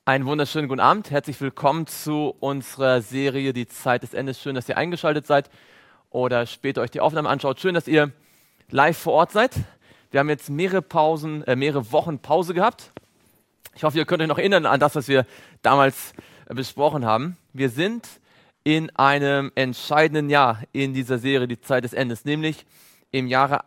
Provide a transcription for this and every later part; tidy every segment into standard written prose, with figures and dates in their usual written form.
Einen wunderschönen guten Abend. Herzlich willkommen zu unserer Serie Die Zeit des Endes. Schön, dass ihr eingeschaltet seid oder später euch die Aufnahme anschaut. Schön, dass ihr live vor Ort seid. Wir haben jetzt mehrere Wochen Pause gehabt. Ich hoffe, ihr könnt euch noch erinnern an das, was wir damals besprochen haben. Wir sind in einem entscheidenden Jahr in dieser Serie Die Zeit des Endes, nämlich im Jahre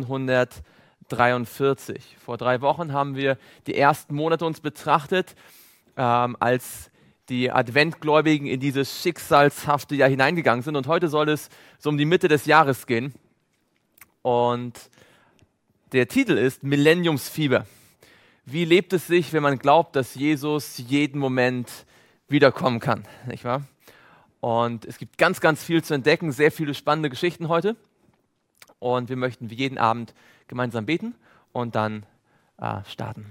1843. Vor 3 Wochen haben wir die ersten Monate uns betrachtet, als die Adventgläubigen in dieses schicksalshafte Jahr hineingegangen sind. Und heute soll es so um die Mitte des Jahres gehen. Und der Titel ist Millenniumsfieber. Wie lebt es sich, wenn man glaubt, dass Jesus jeden Moment wiederkommen kann, nicht wahr? Und es gibt ganz, ganz viel zu entdecken, sehr viele spannende Geschichten heute. Und wir möchten wie jeden Abend gemeinsam beten und dann starten.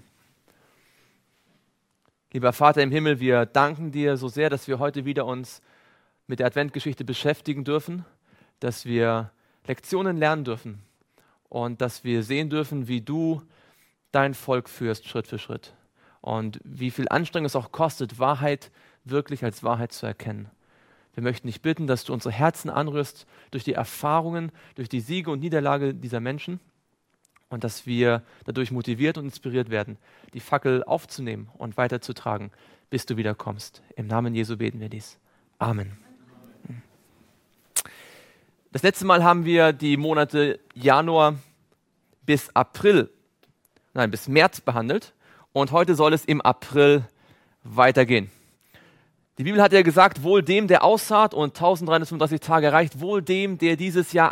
Lieber Vater im Himmel, wir danken dir so sehr, dass wir heute wieder uns mit der Adventgeschichte beschäftigen dürfen, dass wir Lektionen lernen dürfen und dass wir sehen dürfen, wie du dein Volk führst, Schritt für Schritt. Und wie viel Anstrengung es auch kostet, Wahrheit wirklich als Wahrheit zu erkennen. Wir möchten dich bitten, dass du unsere Herzen anrührst durch die Erfahrungen, durch die Siege und Niederlage dieser Menschen und dass wir dadurch motiviert und inspiriert werden, die Fackel aufzunehmen und weiterzutragen, bis du wiederkommst. Im Namen Jesu beten wir dies. Amen. Das letzte Mal haben wir die Monate Januar bis März behandelt und heute soll es im April weitergehen. Die Bibel hat ja gesagt, wohl dem, der aussaat und 1335 Tage erreicht, wohl dem, der dieses Jahr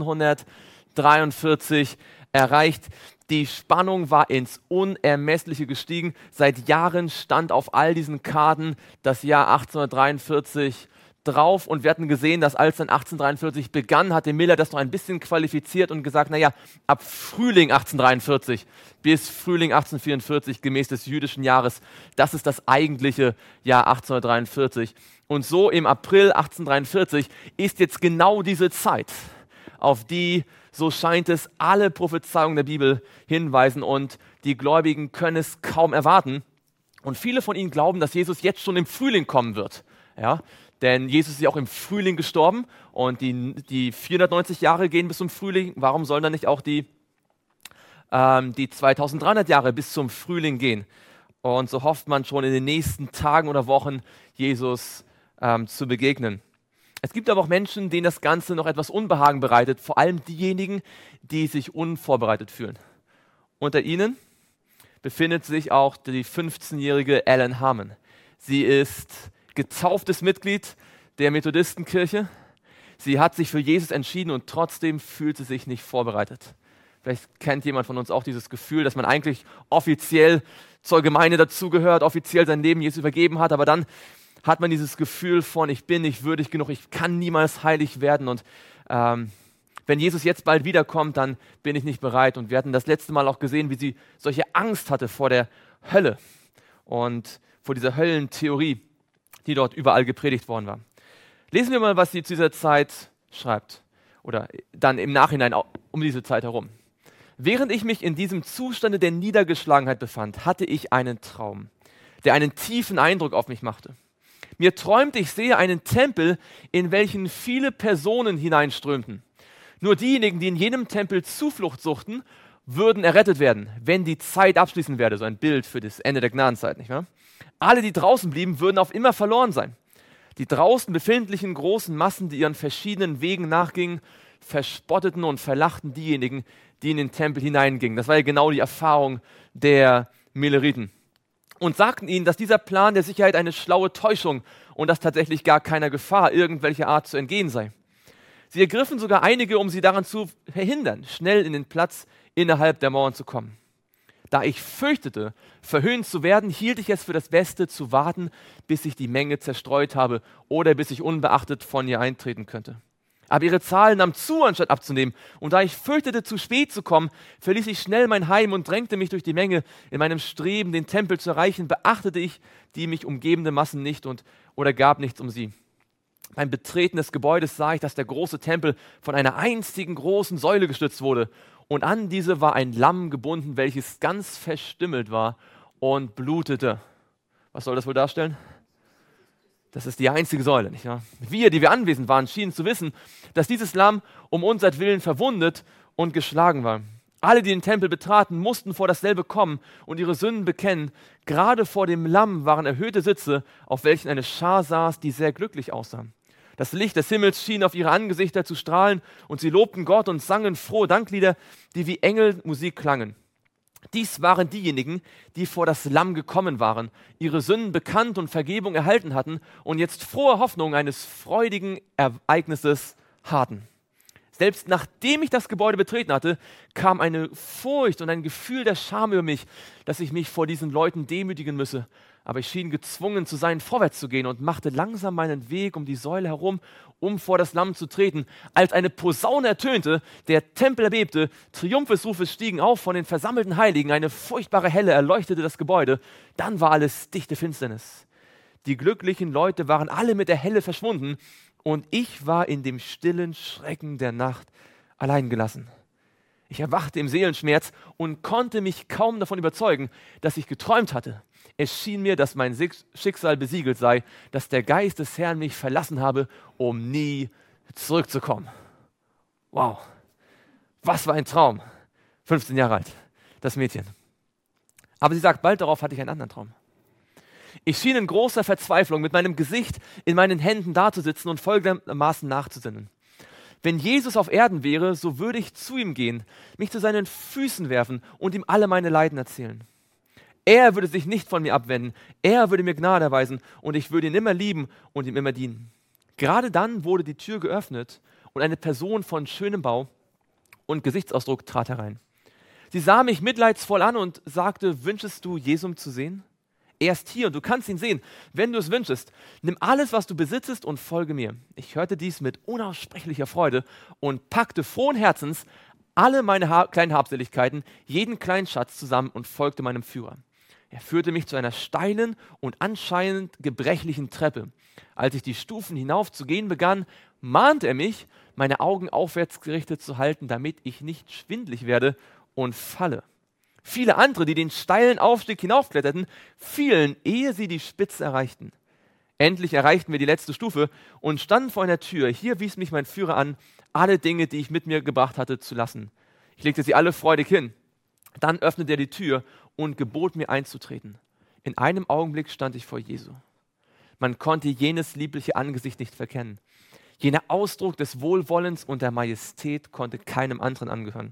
1843 erreicht. Die Spannung war ins Unermessliche gestiegen. Seit Jahren stand auf all diesen Karten das Jahr 1843 drauf und wir hatten gesehen, dass als dann 1843 begann, hatte Miller das noch ein bisschen qualifiziert und gesagt, naja, ab Frühling 1843 bis Frühling 1844 gemäß des jüdischen Jahres, das ist das eigentliche Jahr 1843. Und so im April 1843 ist jetzt genau diese Zeit, auf die, so scheint es, alle Prophezeiungen der Bibel hinweisen und die Gläubigen können es kaum erwarten. Und viele von ihnen glauben, dass Jesus jetzt schon im Frühling kommen wird. Ja? Denn Jesus ist ja auch im Frühling gestorben und die 490 Jahre gehen bis zum Frühling. Warum sollen dann nicht auch die 2300 Jahre bis zum Frühling gehen? Und so hofft man schon in den nächsten Tagen oder Wochen Jesus zu begegnen. Es gibt aber auch Menschen, denen das Ganze noch etwas Unbehagen bereitet, vor allem diejenigen, die sich unvorbereitet fühlen. Unter ihnen befindet sich auch die 15-jährige Ellen Harmon. Sie ist getauftes Mitglied der Methodistenkirche. Sie hat sich für Jesus entschieden und trotzdem fühlt sie sich nicht vorbereitet. Vielleicht kennt jemand von uns auch dieses Gefühl, dass man eigentlich offiziell zur Gemeinde dazugehört, offiziell sein Leben Jesus übergeben hat, aber dann hat man dieses Gefühl von, ich bin nicht würdig genug, ich kann niemals heilig werden und wenn Jesus jetzt bald wiederkommt, dann bin ich nicht bereit. Und wir hatten das letzte Mal auch gesehen, wie sie solche Angst hatte vor der Hölle und vor dieser Höllentheorie, die dort überall gepredigt worden war. Lesen wir mal, was sie zu dieser Zeit schreibt oder dann im Nachhinein um diese Zeit herum. Während ich mich in diesem Zustande der Niedergeschlagenheit befand, hatte ich einen Traum, der einen tiefen Eindruck auf mich machte. Mir träumte, ich sehe einen Tempel, in welchen viele Personen hineinströmten. Nur diejenigen, die in jenem Tempel Zuflucht suchten, würden errettet werden, wenn die Zeit abschließen werde. So ein Bild für das Ende der Gnadenzeit, nicht wahr? Alle, die draußen blieben, würden auf immer verloren sein. Die draußen befindlichen großen Massen, die ihren verschiedenen Wegen nachgingen, verspotteten und verlachten diejenigen, die in den Tempel hineingingen. Das war ja genau die Erfahrung der Milleriten. Und sagten ihnen, dass dieser Plan der Sicherheit eine schlaue Täuschung und dass tatsächlich gar keiner Gefahr irgendwelcher Art zu entgehen sei. Sie ergriffen sogar einige, um sie daran zu verhindern, schnell in den Platz innerhalb der Mauern zu kommen. Da ich fürchtete, verhöhnt zu werden, hielt ich es für das Beste, zu warten, bis ich die Menge zerstreut habe oder bis ich unbeachtet von ihr eintreten könnte. Aber ihre Zahl nahm zu, anstatt abzunehmen. Und da ich fürchtete, zu spät zu kommen, verließ ich schnell mein Heim und drängte mich durch die Menge. In meinem Streben, den Tempel zu erreichen, beachtete ich die mich umgebende Massen nicht oder gab nichts um sie. Beim Betreten des Gebäudes sah ich, dass der große Tempel von einer einzigen großen Säule gestützt wurde. Und an diese war ein Lamm gebunden, welches ganz verstümmelt war und blutete. Was soll das wohl darstellen? Das ist die einzige Säule, nicht wahr? Wir, die wir anwesend waren, schienen zu wissen, dass dieses Lamm um unseretwillen verwundet und geschlagen war. Alle, die den Tempel betraten, mussten vor dasselbe kommen und ihre Sünden bekennen. Gerade vor dem Lamm waren erhöhte Sitze, auf welchen eine Schar saß, die sehr glücklich aussah. Das Licht des Himmels schien auf ihre Angesichter zu strahlen und sie lobten Gott und sangen frohe Danklieder, die wie Engelmusik klangen. Dies waren diejenigen, die vor das Lamm gekommen waren, ihre Sünden bekannt und Vergebung erhalten hatten und jetzt frohe Hoffnung eines freudigen Ereignisses hatten. Selbst nachdem ich das Gebäude betreten hatte, kam eine Furcht und ein Gefühl der Scham über mich, dass ich mich vor diesen Leuten demütigen müsse. Aber ich schien gezwungen zu sein, vorwärts zu gehen und machte langsam meinen Weg um die Säule herum, um vor das Lamm zu treten. Als eine Posaune ertönte, der Tempel erbebte, Triumphesrufe stiegen auf von den versammelten Heiligen, eine furchtbare Helle erleuchtete das Gebäude, dann war alles dichte Finsternis. Die glücklichen Leute waren alle mit der Helle verschwunden und ich war in dem stillen Schrecken der Nacht allein gelassen. Ich erwachte im Seelenschmerz und konnte mich kaum davon überzeugen, dass ich geträumt hatte. Es schien mir, dass mein Schicksal besiegelt sei, dass der Geist des Herrn mich verlassen habe, um nie zurückzukommen. Wow, was war ein Traum. 15 Jahre alt, das Mädchen. Aber sie sagt, bald darauf hatte ich einen anderen Traum. Ich schien in großer Verzweiflung mit meinem Gesicht in meinen Händen dazusitzen und folgendermaßen nachzusinnen. Wenn Jesus auf Erden wäre, so würde ich zu ihm gehen, mich zu seinen Füßen werfen und ihm alle meine Leiden erzählen. Er würde sich nicht von mir abwenden, er würde mir Gnade erweisen und ich würde ihn immer lieben und ihm immer dienen. Gerade dann wurde die Tür geöffnet und eine Person von schönem Bau und Gesichtsausdruck trat herein. Sie sah mich mitleidsvoll an und sagte, wünschest du, Jesum zu sehen? Er ist hier und du kannst ihn sehen, wenn du es wünschest. Nimm alles, was du besitzest und folge mir. Ich hörte dies mit unaussprechlicher Freude und packte frohen Herzens alle meine kleinen Habseligkeiten, jeden kleinen Schatz zusammen und folgte meinem Führer. Er führte mich zu einer steilen und anscheinend gebrechlichen Treppe. Als ich die Stufen hinauf zu gehen begann, mahnte er mich, meine Augen aufwärts gerichtet zu halten, damit ich nicht schwindlig werde und falle. Viele andere, die den steilen Aufstieg hinaufkletterten, fielen, ehe sie die Spitze erreichten. Endlich erreichten wir die letzte Stufe und standen vor einer Tür. Hier wies mich mein Führer an, alle Dinge, die ich mit mir gebracht hatte, zu lassen. Ich legte sie alle freudig hin. Dann öffnete er die Tür und gebot mir einzutreten. In einem Augenblick stand ich vor Jesu. Man konnte jenes liebliche Angesicht nicht verkennen. Jener Ausdruck des Wohlwollens und der Majestät konnte keinem anderen angehören.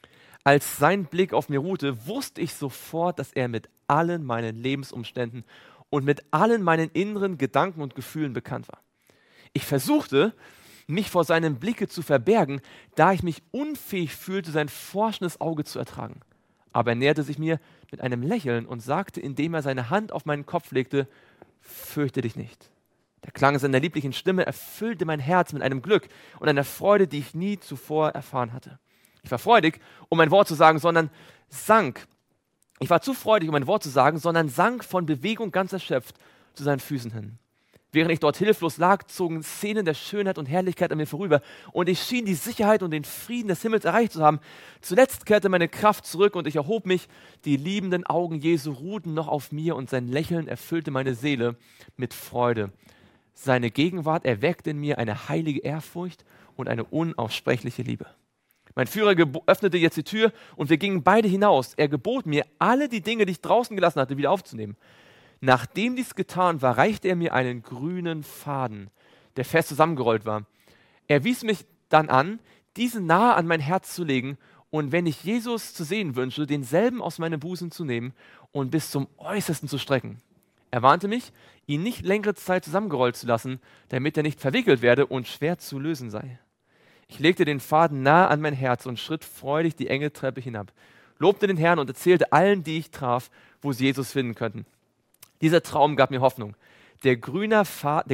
Als sein Blick auf mir ruhte, wusste ich sofort, dass er mit allen meinen Lebensumständen und mit allen meinen inneren Gedanken und Gefühlen bekannt war. Ich versuchte, mich vor seinem Blicke zu verbergen, da ich mich unfähig fühlte, sein forschendes Auge zu ertragen. Aber er näherte sich mir mit einem Lächeln und sagte, indem er seine Hand auf meinen Kopf legte, fürchte dich nicht. Der Klang seiner lieblichen Stimme erfüllte mein Herz mit einem Glück und einer Freude, die ich nie zuvor erfahren hatte. Ich war freudig, um ein Wort zu sagen, sondern sank. Ich war zu freudig, um ein Wort zu sagen, sondern sank von Bewegung ganz erschöpft zu seinen Füßen hin. Während ich dort hilflos lag, zogen Szenen der Schönheit und Herrlichkeit an mir vorüber und ich schien die Sicherheit und den Frieden des Himmels erreicht zu haben. Zuletzt kehrte meine Kraft zurück und ich erhob mich. Die liebenden Augen Jesu ruhten noch auf mir und sein Lächeln erfüllte meine Seele mit Freude. Seine Gegenwart erweckte in mir eine heilige Ehrfurcht und eine unaussprechliche Liebe. Mein Führer öffnete jetzt die Tür und wir gingen beide hinaus. Er gebot mir, alle die Dinge, die ich draußen gelassen hatte, wieder aufzunehmen. Nachdem dies getan war, reichte er mir einen grünen Faden, der fest zusammengerollt war. Er wies mich dann an, diesen nahe an mein Herz zu legen und wenn ich Jesus zu sehen wünsche, denselben aus meinem Busen zu nehmen und bis zum Äußersten zu strecken. Er warnte mich, ihn nicht längere Zeit zusammengerollt zu lassen, damit er nicht verwickelt werde und schwer zu lösen sei. Ich legte den Faden nahe an mein Herz und schritt freudig die enge Treppe hinab, lobte den Herrn und erzählte allen, die ich traf, wo sie Jesus finden könnten. Dieser Traum gab mir Hoffnung. Der grüne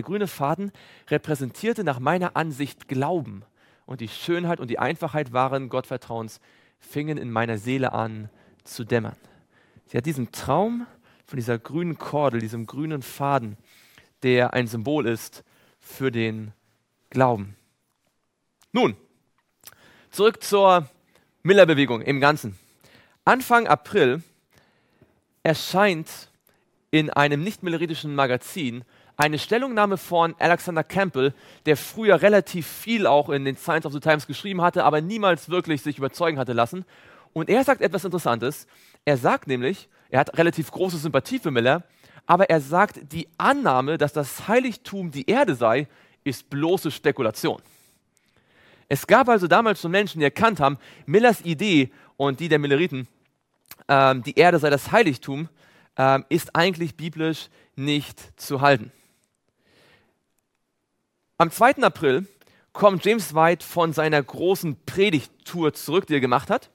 Faden repräsentierte nach meiner Ansicht Glauben und die Schönheit und die Einfachheit wahren Gottvertrauens fingen in meiner Seele an zu dämmern. Sie hat diesen Traum von dieser grünen Kordel, diesem grünen Faden, der ein Symbol ist für den Glauben. Nun, zurück zur Miller-Bewegung im Ganzen. Anfang April erscheint in einem nicht-milleritischen Magazin eine Stellungnahme von Alexander Campbell, der früher relativ viel auch in den Signs of the Times geschrieben hatte, aber niemals wirklich sich überzeugen hatte lassen. Und er sagt etwas Interessantes. Er sagt nämlich, er hat relativ große Sympathie für Miller, aber er sagt, die Annahme, dass das Heiligtum die Erde sei, ist bloße Spekulation. Es gab also damals schon Menschen, die erkannt haben, Millers Idee und die der Milleriten, die Erde sei das Heiligtum, ist eigentlich biblisch nicht zu halten. Am 2. April kommt James White von seiner großen Predigttour zurück, die er gemacht hat.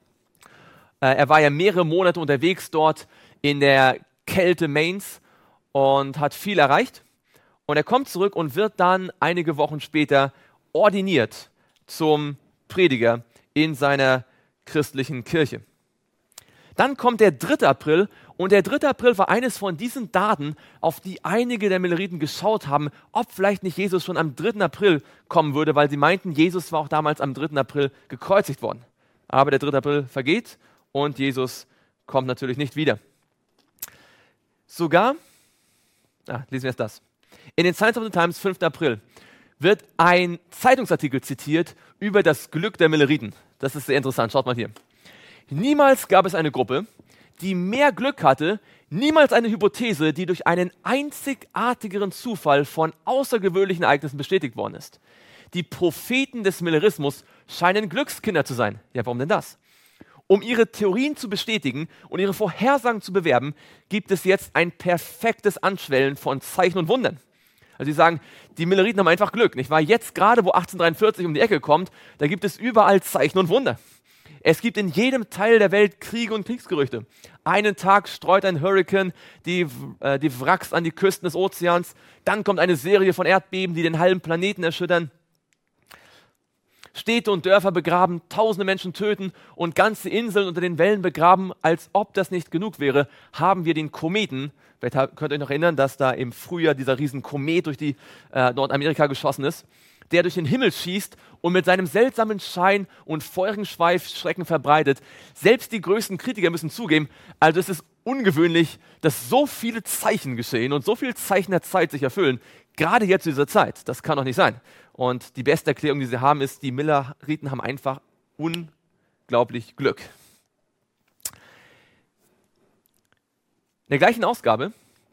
Er war ja mehrere Monate unterwegs dort in der Kälte Maines und hat viel erreicht. Und er kommt zurück und wird dann einige Wochen später ordiniert zum Prediger in seiner christlichen Kirche. Dann kommt der 3. April und der 3. April war eines von diesen Daten, auf die einige der Milleriten geschaut haben, ob vielleicht nicht Jesus schon am 3. April kommen würde, weil sie meinten, Jesus war auch damals am 3. April gekreuzigt worden. Aber der 3. April vergeht und Jesus kommt natürlich nicht wieder. Sogar, lesen wir erst das. In den Signs of the Times, 5. April, wird ein Zeitungsartikel zitiert über das Glück der Milleriten. Das ist sehr interessant, schaut mal hier. Niemals gab es eine Gruppe, die mehr Glück hatte, niemals eine Hypothese, die durch einen einzigartigeren Zufall von außergewöhnlichen Ereignissen bestätigt worden ist. Die Propheten des Millerismus scheinen Glückskinder zu sein. Ja, warum denn das? Um ihre Theorien zu bestätigen und ihre Vorhersagen zu bewerben, gibt es jetzt ein perfektes Anschwellen von Zeichen und Wundern. Also sie sagen, die Milleriten haben einfach Glück, nicht wahr? Jetzt gerade, wo 1843 um die Ecke kommt, da gibt es überall Zeichen und Wunder. Es gibt in jedem Teil der Welt Kriege und Kriegsgerüchte. Einen Tag streut ein Hurrikan die Wracks an die Küsten des Ozeans. Dann kommt eine Serie von Erdbeben, die den halben Planeten erschüttern. Städte und Dörfer begraben, tausende Menschen töten und ganze Inseln unter den Wellen begraben. Als ob das nicht genug wäre, haben wir den Kometen. Vielleicht könnt ihr euch noch erinnern, dass da im Frühjahr dieser riesen Komet durch die Nordamerika geschossen ist, der durch den Himmel schießt und mit seinem seltsamen Schein und feurigen Schweif Schrecken verbreitet. Selbst die größten Kritiker müssen zugeben, also es ist ungewöhnlich, dass so viele Zeichen geschehen und so viele Zeichen der Zeit sich erfüllen, gerade jetzt zu dieser Zeit. Das kann doch nicht sein. Und die beste Erklärung, die sie haben, ist, die Milleriten haben einfach unglaublich Glück. In der gleichen Ausgabe,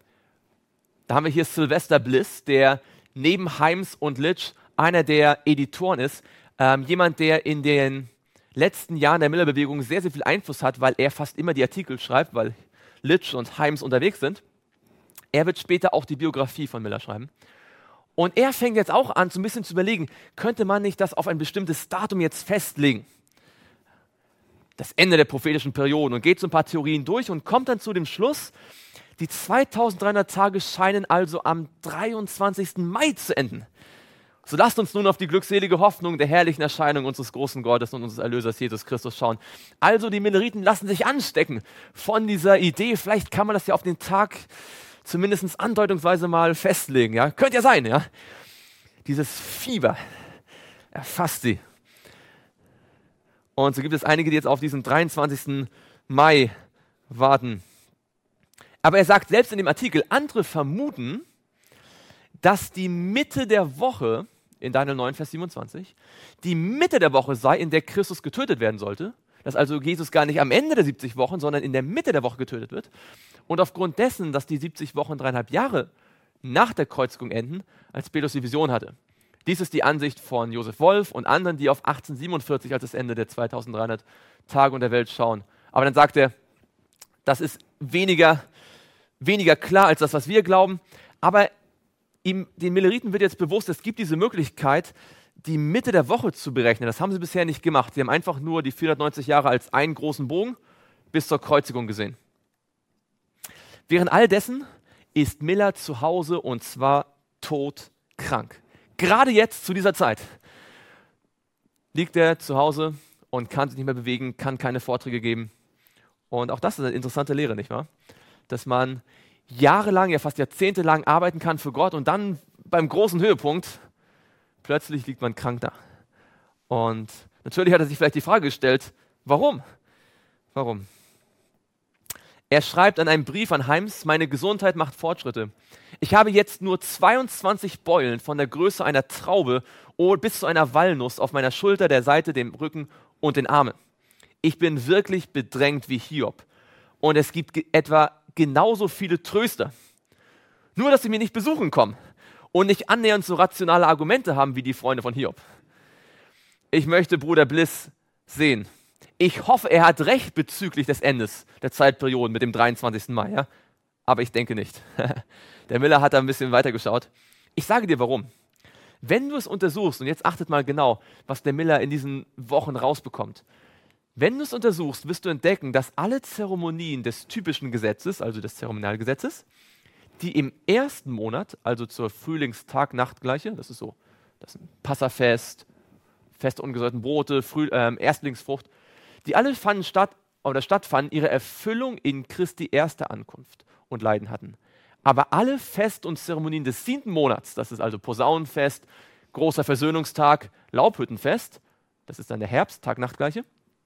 da haben wir hier Sylvester Bliss, der neben Himes und Litch einer der Editoren ist, jemand, der in den letzten Jahren der Miller-Bewegung sehr, sehr viel Einfluss hat, weil er fast immer die Artikel schreibt, weil Litch und Himes unterwegs sind. Er wird später auch die Biografie von Miller schreiben. Und er fängt jetzt auch an, so ein bisschen zu überlegen, könnte man nicht das auf ein bestimmtes Datum jetzt festlegen? Das Ende der prophetischen Periode, und geht so ein paar Theorien durch und kommt dann zu dem Schluss, die 2300 Tage scheinen also am 23. Mai zu enden. So lasst uns nun auf die glückselige Hoffnung der herrlichen Erscheinung unseres großen Gottes und unseres Erlösers Jesus Christus schauen. Also die Milleriten lassen sich anstecken von dieser Idee. Vielleicht kann man das ja auf den Tag zumindest andeutungsweise mal festlegen. Ja? Könnte ja sein. Ja? Dieses Fieber erfasst sie. Und so gibt es einige, die jetzt auf diesen 23. Mai warten. Aber er sagt selbst in dem Artikel, andere vermuten, dass die Mitte der Woche, in Daniel 9, Vers 27, die Mitte der Woche sei, in der Christus getötet werden sollte, dass also Jesus gar nicht am Ende der 70 Wochen, sondern in der Mitte der Woche getötet wird. Und aufgrund dessen, dass die 70 Wochen 3,5 Jahre nach der Kreuzigung enden, als Petrus die Vision hatte. Dies ist die Ansicht von Josef Wolf und anderen, die auf 1847 als das Ende der 2300 Tage und der Welt schauen. Aber dann sagt er, das ist weniger klar als das, was wir glauben. Aber den Milleriten wird jetzt bewusst, es gibt diese Möglichkeit, die Mitte der Woche zu berechnen. Das haben sie bisher nicht gemacht. Sie haben einfach nur die 490 Jahre als einen großen Bogen bis zur Kreuzigung gesehen. Während all dessen ist Miller zu Hause und zwar todkrank. Gerade jetzt, zu dieser Zeit, liegt er zu Hause und kann sich nicht mehr bewegen, kann keine Vorträge geben. Und auch das ist eine interessante Lehre, nicht wahr? Dass man jahrelang, ja fast jahrzehntelang arbeiten kann für Gott und dann beim großen Höhepunkt plötzlich liegt man krank da. Und natürlich hat er sich vielleicht die Frage gestellt, warum? Warum? Er schreibt an einem Brief an Heims: Meine Gesundheit macht Fortschritte. Ich habe jetzt nur 22 Beulen von der Größe einer Traube bis zu einer Walnuss auf meiner Schulter, der Seite, dem Rücken und den Armen. Ich bin wirklich bedrängt wie Hiob. Und es gibt etwa genauso viele Tröster. Nur, dass sie mir nicht besuchen kommen und nicht annähernd so rationale Argumente haben wie die Freunde von Hiob. Ich möchte Bruder Bliss sehen. Ich hoffe, er hat recht bezüglich des Endes der Zeitperioden mit dem 23. Mai. Ja? Aber ich denke nicht. Der Miller hat da ein bisschen weitergeschaut. Ich sage dir warum. Wenn du es untersuchst, und jetzt achtet mal genau, was der Miller in diesen Wochen rausbekommt. Wenn du es untersuchst, wirst du entdecken, dass alle Zeremonien des typischen Gesetzes, also des Zeremonialgesetzes, die im ersten Monat, also zur Frühlingstag-Nachtgleiche, das ist Passafest, Fest der ungesäuerten Brote, Erstlingsfrucht, die alle stattfanden, ihre Erfüllung in Christi erster Ankunft und Leiden hatten. Aber alle Fest- und Zeremonien des 7. Monats, das ist also Posaunenfest, großer Versöhnungstag, Laubhüttenfest, das ist dann der Herbst, Tag-Nachtgleiche,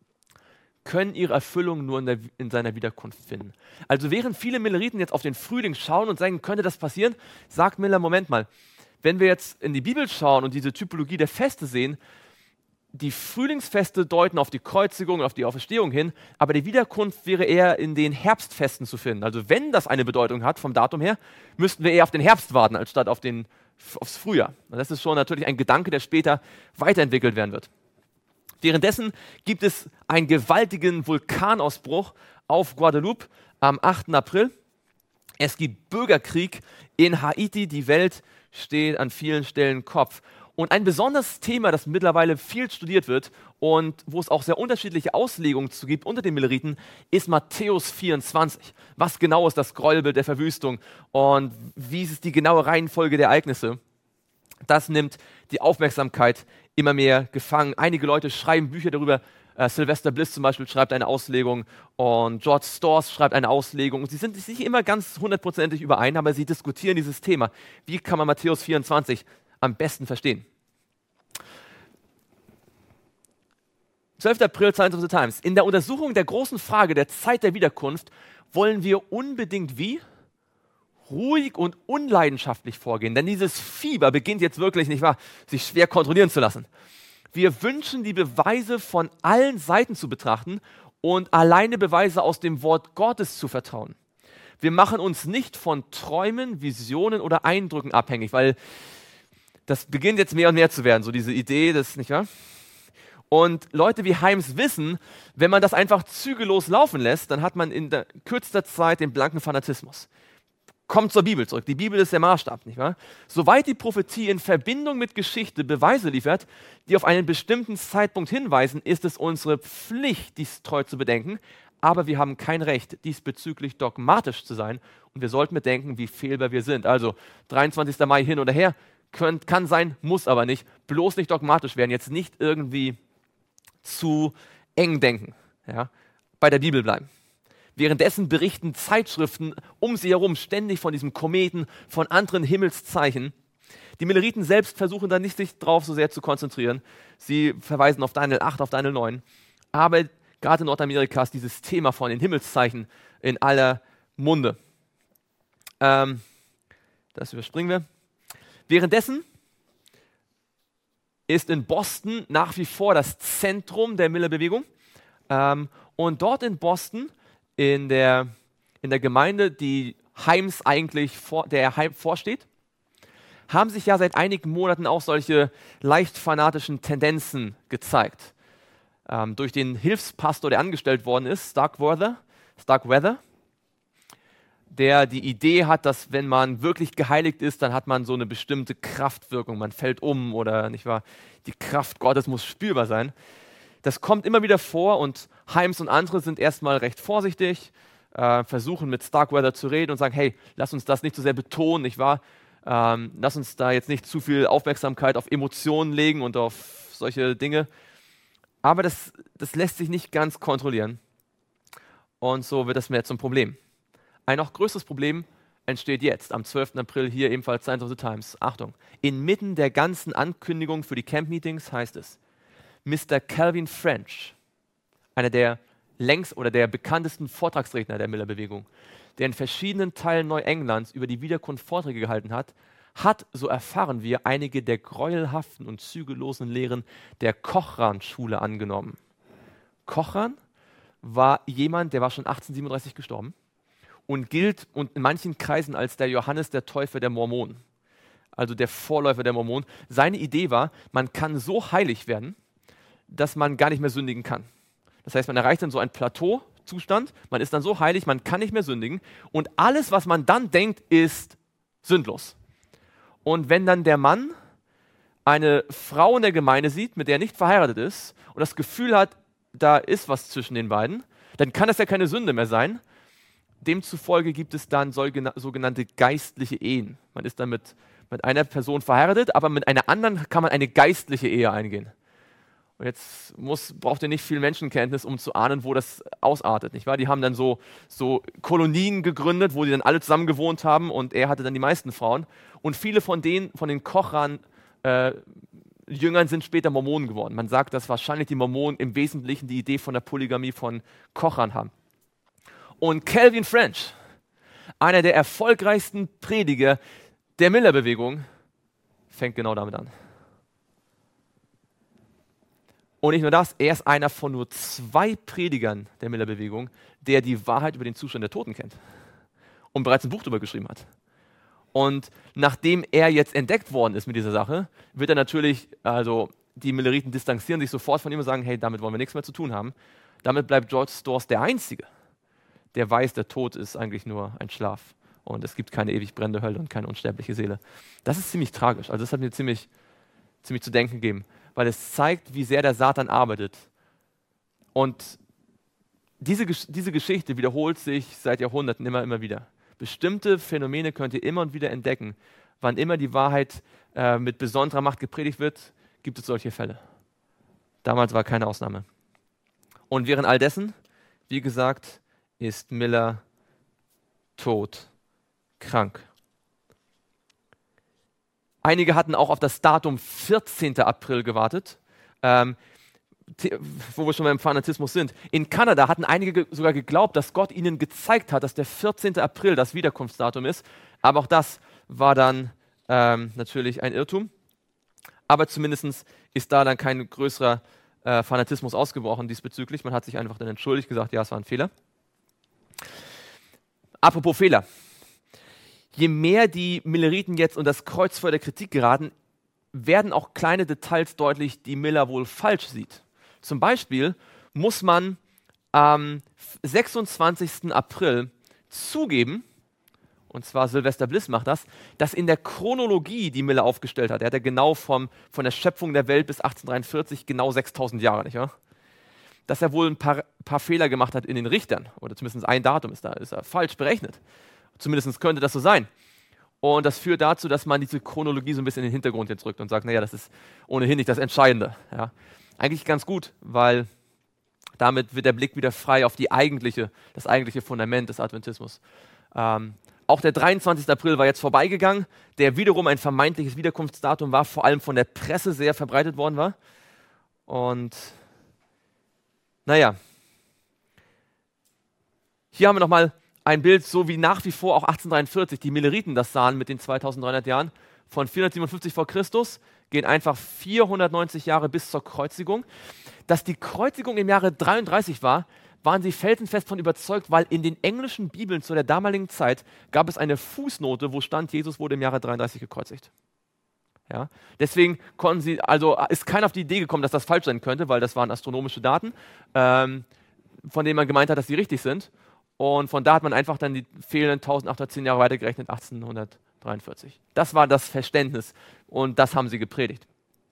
können ihre Erfüllung nur in seiner Wiederkunft finden. Also während viele Milleriten jetzt auf den Frühling schauen und sagen, könnte das passieren, sagt Miller, Moment mal, wenn wir jetzt in die Bibel schauen und diese Typologie der Feste sehen, die Frühlingsfeste deuten auf die Kreuzigung, auf die Auferstehung hin, aber die Wiederkunft wäre eher in den Herbstfesten zu finden. Also wenn das eine Bedeutung hat vom Datum her, müssten wir eher auf den Herbst warten, als statt aufs Frühjahr. Und das ist schon natürlich ein Gedanke, der später weiterentwickelt werden wird. Währenddessen gibt es einen gewaltigen Vulkanausbruch auf Guadeloupe am 8. April. Es gibt Bürgerkrieg in Haiti. Die Welt steht an vielen Stellen Kopf. Und ein besonderes Thema, das mittlerweile viel studiert wird und wo es auch sehr unterschiedliche Auslegungen zu gibt unter den Milleriten, ist Matthäus 24. Was genau ist das Gräuelbild der Verwüstung und wie ist die genaue Reihenfolge der Ereignisse? Das nimmt die Aufmerksamkeit immer mehr gefangen. Einige Leute schreiben Bücher darüber. Sylvester Bliss zum Beispiel schreibt eine Auslegung und George Storrs schreibt eine Auslegung. Und sie sind sich nicht immer ganz hundertprozentig überein, aber sie diskutieren dieses Thema. Wie kann man Matthäus 24 am besten verstehen? 12. April, Signs of the Times. In der Untersuchung der großen Frage der Zeit der Wiederkunft wollen wir unbedingt wie? Ruhig und unleidenschaftlich vorgehen. Denn dieses Fieber beginnt jetzt wirklich, nicht wahr, sich schwer kontrollieren zu lassen. Wir wünschen, die Beweise von allen Seiten zu betrachten und alleine Beweise aus dem Wort Gottes zu vertrauen. Wir machen uns nicht von Träumen, Visionen oder Eindrücken abhängig, weil das beginnt jetzt mehr und mehr zu werden, so diese Idee, das nicht wahr? Und Leute wie Heims wissen, wenn man das einfach zügellos laufen lässt, dann hat man in der kürzester Zeit den blanken Fanatismus. Kommt zur Bibel zurück. Die Bibel ist der Maßstab, nicht wahr? Soweit die Prophetie in Verbindung mit Geschichte Beweise liefert, die auf einen bestimmten Zeitpunkt hinweisen, ist es unsere Pflicht, dies treu zu bedenken. Aber wir haben kein Recht, diesbezüglich dogmatisch zu sein. Und wir sollten bedenken, wie fehlbar wir sind. Also 23. Mai hin oder her, kann sein, muss aber nicht. Bloß nicht dogmatisch werden, jetzt nicht irgendwie zu eng denken. Ja? Bei der Bibel bleiben. Währenddessen berichten Zeitschriften um sie herum ständig von diesem Kometen, von anderen Himmelszeichen. Die Milleriten selbst versuchen da nicht, sich drauf so sehr zu konzentrieren. Sie verweisen auf Daniel 8, auf Daniel 9. Aber gerade in Nordamerika ist dieses Thema von den Himmelszeichen in aller Munde. Das überspringen wir. Währenddessen ist in Boston nach wie vor das Zentrum der Miller-Bewegung. Und dort in Boston in der Gemeinde, die Heims eigentlich der Heim vorsteht, haben sich ja seit einigen Monaten auch solche leicht fanatischen Tendenzen gezeigt. Durch den Hilfspastor, der angestellt worden ist, Starkweather, der die Idee hat, dass wenn man wirklich geheiligt ist, dann hat man so eine bestimmte Kraftwirkung, man fällt um oder nicht wahr? Die Kraft Gottes muss spürbar sein. Das kommt immer wieder vor und Heims und andere sind erstmal recht vorsichtig, versuchen mit Starkweather zu reden und sagen, hey, lass uns das nicht so sehr betonen, nicht wahr? Lass uns da jetzt nicht zu viel Aufmerksamkeit auf Emotionen legen und auf solche Dinge. Aber das lässt sich nicht ganz kontrollieren. Und so wird das mehr zum Problem. Ein noch größeres Problem entsteht jetzt, am 12. April, hier ebenfalls Signs of the Times. Achtung, inmitten der ganzen Ankündigung für die Camp-Meetings heißt es, Mr. Calvin French, einer der der bekanntesten Vortragsredner der Miller-Bewegung, der in verschiedenen Teilen Neuenglands über die Wiederkunft Vorträge gehalten hat, so erfahren wir, einige der gräuelhaften und zügellosen Lehren der Kochran-Schule angenommen. Kochran war jemand, der war schon 1837 gestorben und gilt in manchen Kreisen als der Johannes der Täufer der Mormonen, also der Vorläufer der Mormonen. Seine Idee war, man kann so heilig werden, dass man gar nicht mehr sündigen kann. Das heißt, man erreicht dann so einen Plateauzustand, man ist dann so heilig, man kann nicht mehr sündigen und alles, was man dann denkt, ist sündlos. Und wenn dann der Mann eine Frau in der Gemeinde sieht, mit der er nicht verheiratet ist und das Gefühl hat, da ist was zwischen den beiden, dann kann das ja keine Sünde mehr sein. Demzufolge gibt es dann sogenannte geistliche Ehen. Man ist dann mit einer Person verheiratet, aber mit einer anderen kann man eine geistliche Ehe eingehen. Und jetzt braucht ihr nicht viel Menschenkenntnis, um zu ahnen, wo das ausartet, nicht wahr? Die haben dann so Kolonien gegründet, wo die dann alle zusammen gewohnt haben und er hatte dann die meisten Frauen. Und viele von den Kochran Jüngern sind später Mormonen geworden. Man sagt, dass wahrscheinlich die Mormonen im Wesentlichen die Idee von der Polygamie von Kochran haben. Und Calvin French, einer der erfolgreichsten Prediger der Miller-Bewegung, fängt genau damit an. Und nicht nur das, er ist einer von nur 2 Predigern der Miller-Bewegung, der die Wahrheit über den Zustand der Toten kennt und bereits ein Buch darüber geschrieben hat. Und nachdem er jetzt entdeckt worden ist mit dieser Sache, wird er natürlich, also die Milleriten distanzieren sich sofort von ihm und sagen, hey, damit wollen wir nichts mehr zu tun haben. Damit bleibt George Storrs der Einzige, der weiß, der Tod ist eigentlich nur ein Schlaf und es gibt keine ewig brennende Hölle und keine unsterbliche Seele. Das ist ziemlich tragisch, also das hat mir ziemlich zu denken gegeben, weil es zeigt, wie sehr der Satan arbeitet. Und diese Geschichte wiederholt sich seit Jahrhunderten immer wieder. Bestimmte Phänomene könnt ihr immer und wieder entdecken. Wann immer die Wahrheit mit besonderer Macht gepredigt wird, gibt es solche Fälle. Damals war keine Ausnahme. Und während all dessen, wie gesagt, ist Miller tot, krank. Einige hatten auch auf das Datum 14. April gewartet, wo wir schon beim Fanatismus sind. In Kanada hatten einige sogar geglaubt, dass Gott ihnen gezeigt hat, dass der 14. April das Wiederkunftsdatum ist. Aber auch das war dann natürlich ein Irrtum. Aber zumindest ist da dann kein größerer Fanatismus ausgebrochen diesbezüglich. Man hat sich einfach dann entschuldigt, gesagt, ja, es war ein Fehler. Apropos Fehler. Je mehr die Milleriten jetzt unter das Kreuzfeuer der Kritik geraten, werden auch kleine Details deutlich, die Miller wohl falsch sieht. Zum Beispiel muss man am 26. April zugeben, und zwar Sylvester Bliss macht das, dass in der Chronologie, die Miller aufgestellt hat, er hat ja genau von der Schöpfung der Welt bis 1843 genau 6000 Jahre, nicht wahr? Dass er wohl ein paar Fehler gemacht hat in den Richtern, oder zumindest ein Datum ist er falsch berechnet. Zumindest könnte das so sein. Und das führt dazu, dass man diese Chronologie so ein bisschen in den Hintergrund jetzt rückt und sagt, naja, das ist ohnehin nicht das Entscheidende. Ja. Eigentlich ganz gut, weil damit wird der Blick wieder frei auf das eigentliche Fundament des Adventismus. Auch der 23. April war jetzt vorbeigegangen, der wiederum ein vermeintliches Wiederkunftsdatum war, vor allem von der Presse sehr verbreitet worden war. Und naja, hier haben wir nochmal ein Bild, so wie nach wie vor auch 1843 die Milleriten das sahen mit den 2300 Jahren. Von 457 vor Christus gehen einfach 490 Jahre bis zur Kreuzigung. Dass die Kreuzigung im Jahre 33 war, waren sie felsenfest von überzeugt, weil in den englischen Bibeln zu der damaligen Zeit gab es eine Fußnote, wo stand, Jesus wurde im Jahre 33 gekreuzigt. Ja? Deswegen ist keiner auf die Idee gekommen, dass das falsch sein könnte, weil das waren astronomische Daten, von denen man gemeint hat, dass sie richtig sind. Und von da hat man einfach dann die fehlenden 1810 Jahre weitergerechnet, 1843. Das war das Verständnis und das haben sie gepredigt.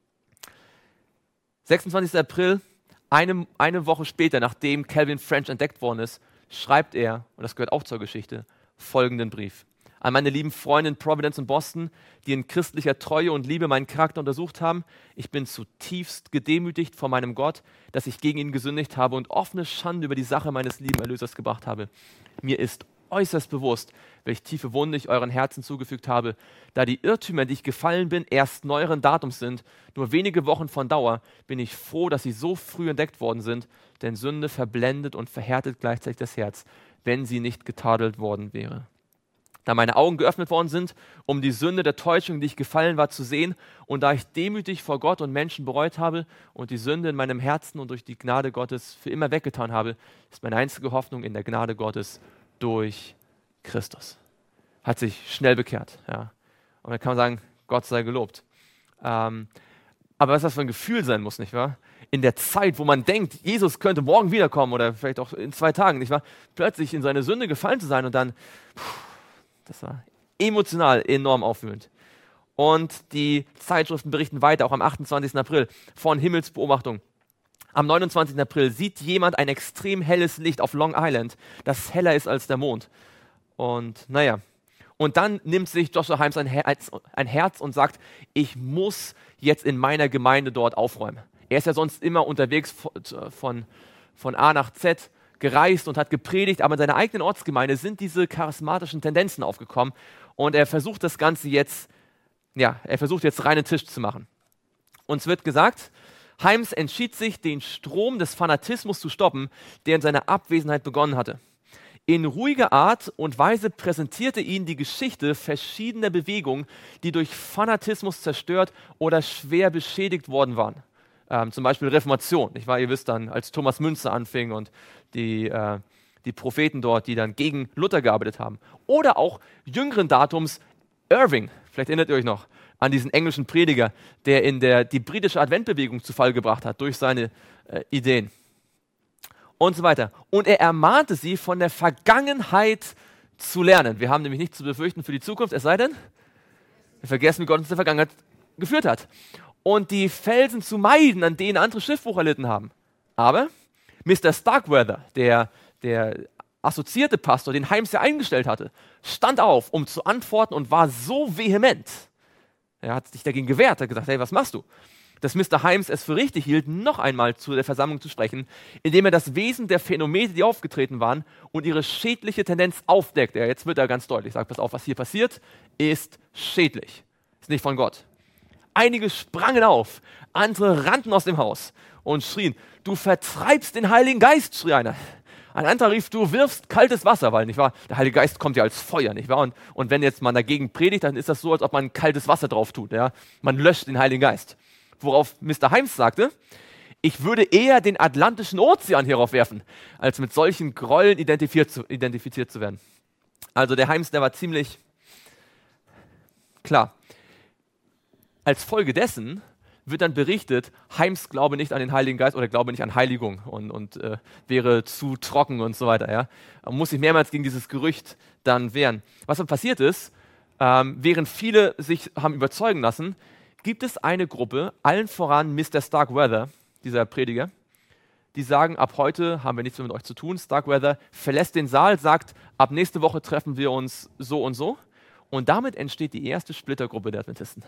26. April, eine Woche später, nachdem Calvin French entdeckt worden ist, schreibt er, und das gehört auch zur Geschichte, folgenden Brief. An meine lieben Freunde in Providence und Boston, die in christlicher Treue und Liebe meinen Charakter untersucht haben. Ich bin zutiefst gedemütigt vor meinem Gott, dass ich gegen ihn gesündigt habe und offene Schande über die Sache meines lieben Erlösers gebracht habe. Mir ist äußerst bewusst, welche tiefe Wunde ich euren Herzen zugefügt habe, da die Irrtümer, die ich gefallen bin, erst neueren Datums sind, nur wenige Wochen von Dauer, bin ich froh, dass sie so früh entdeckt worden sind, denn Sünde verblendet und verhärtet gleichzeitig das Herz, wenn sie nicht getadelt worden wäre. Da meine Augen geöffnet worden sind, um die Sünde der Täuschung, die ich gefallen war, zu sehen, und da ich demütig vor Gott und Menschen bereut habe und die Sünde in meinem Herzen und durch die Gnade Gottes für immer weggetan habe, ist meine einzige Hoffnung in der Gnade Gottes durch Christus. Hat sich schnell bekehrt. Ja. Und dann kann man sagen, Gott sei gelobt. Aber was das für ein Gefühl sein muss, nicht wahr? In der Zeit, wo man denkt, Jesus könnte morgen wiederkommen oder vielleicht auch in 2 Tagen, nicht wahr? Plötzlich in seine Sünde gefallen zu sein und dann, das war emotional enorm aufwühlend. Und die Zeitschriften berichten weiter, auch am 28. April, von Himmelsbeobachtung. Am 29. April sieht jemand ein extrem helles Licht auf Long Island, das heller ist als der Mond. Und naja, und dann nimmt sich Joshua Himes ein Herz und sagt, ich muss jetzt in meiner Gemeinde dort aufräumen. Er ist ja sonst immer unterwegs von A nach Z gereist und hat gepredigt, aber in seiner eigenen Ortsgemeinde sind diese charismatischen Tendenzen aufgekommen und er versucht das Ganze jetzt, reinen Tisch zu machen. Uns wird gesagt, Himes entschied sich, den Strom des Fanatismus zu stoppen, der in seiner Abwesenheit begonnen hatte. In ruhiger Art und Weise präsentierte ihn die Geschichte verschiedener Bewegungen, die durch Fanatismus zerstört oder schwer beschädigt worden waren. Zum Beispiel Reformation, nicht wahr? Ihr wisst dann, als Thomas Müntzer anfing und die Propheten dort, die dann gegen Luther gearbeitet haben. Oder auch jüngeren Datums Irving, vielleicht erinnert ihr euch noch an diesen englischen Prediger, der die britische Adventbewegung zu Fall gebracht hat durch seine Ideen. Und so weiter. Und er ermahnte sie, von der Vergangenheit zu lernen. Wir haben nämlich nichts zu befürchten für die Zukunft, es sei denn, wir vergessen, wie Gott uns in der Vergangenheit geführt hat. Und die Felsen zu meiden, an denen andere Schiffbruch erlitten haben. Aber Mr. Starkweather, der assoziierte Pastor, den Himes ja eingestellt hatte, stand auf, um zu antworten und war so vehement. Er hat sich dagegen gewehrt, hat gesagt, hey, was machst du? Dass Mr. Himes es für richtig hielt, noch einmal zu der Versammlung zu sprechen, indem er das Wesen der Phänomene, die aufgetreten waren, und ihre schädliche Tendenz aufdeckt. Ja, jetzt wird er ganz deutlich, sagt, pass auf, was hier passiert, ist schädlich, ist nicht von Gott. Einige sprangen auf, andere rannten aus dem Haus und schrien, du vertreibst den Heiligen Geist, schrie einer. Ein anderer rief, du wirfst kaltes Wasser, weil, nicht wahr, der Heilige Geist kommt ja als Feuer, nicht wahr? Und wenn jetzt man dagegen predigt, dann ist das so, als ob man kaltes Wasser drauf tut. Ja? Man löscht den Heiligen Geist. Worauf Mr. Himes sagte, ich würde eher den Atlantischen Ozean hierauf werfen, als mit solchen Gräueln identifiziert zu werden. Also der Himes, der war ziemlich klar. Als Folge dessen wird dann berichtet, Himes glaube nicht an den Heiligen Geist oder glaube nicht an Heiligung und wäre zu trocken und so weiter. Ja? Man muss sich mehrmals gegen dieses Gerücht dann wehren. Was dann passiert ist, während viele sich haben überzeugen lassen, gibt es eine Gruppe, allen voran Mr. Starkweather, dieser Prediger, die sagen, ab heute haben wir nichts mehr mit euch zu tun. Starkweather verlässt den Saal, sagt, ab nächste Woche treffen wir uns so und so. Und damit entsteht die erste Splittergruppe der Adventisten.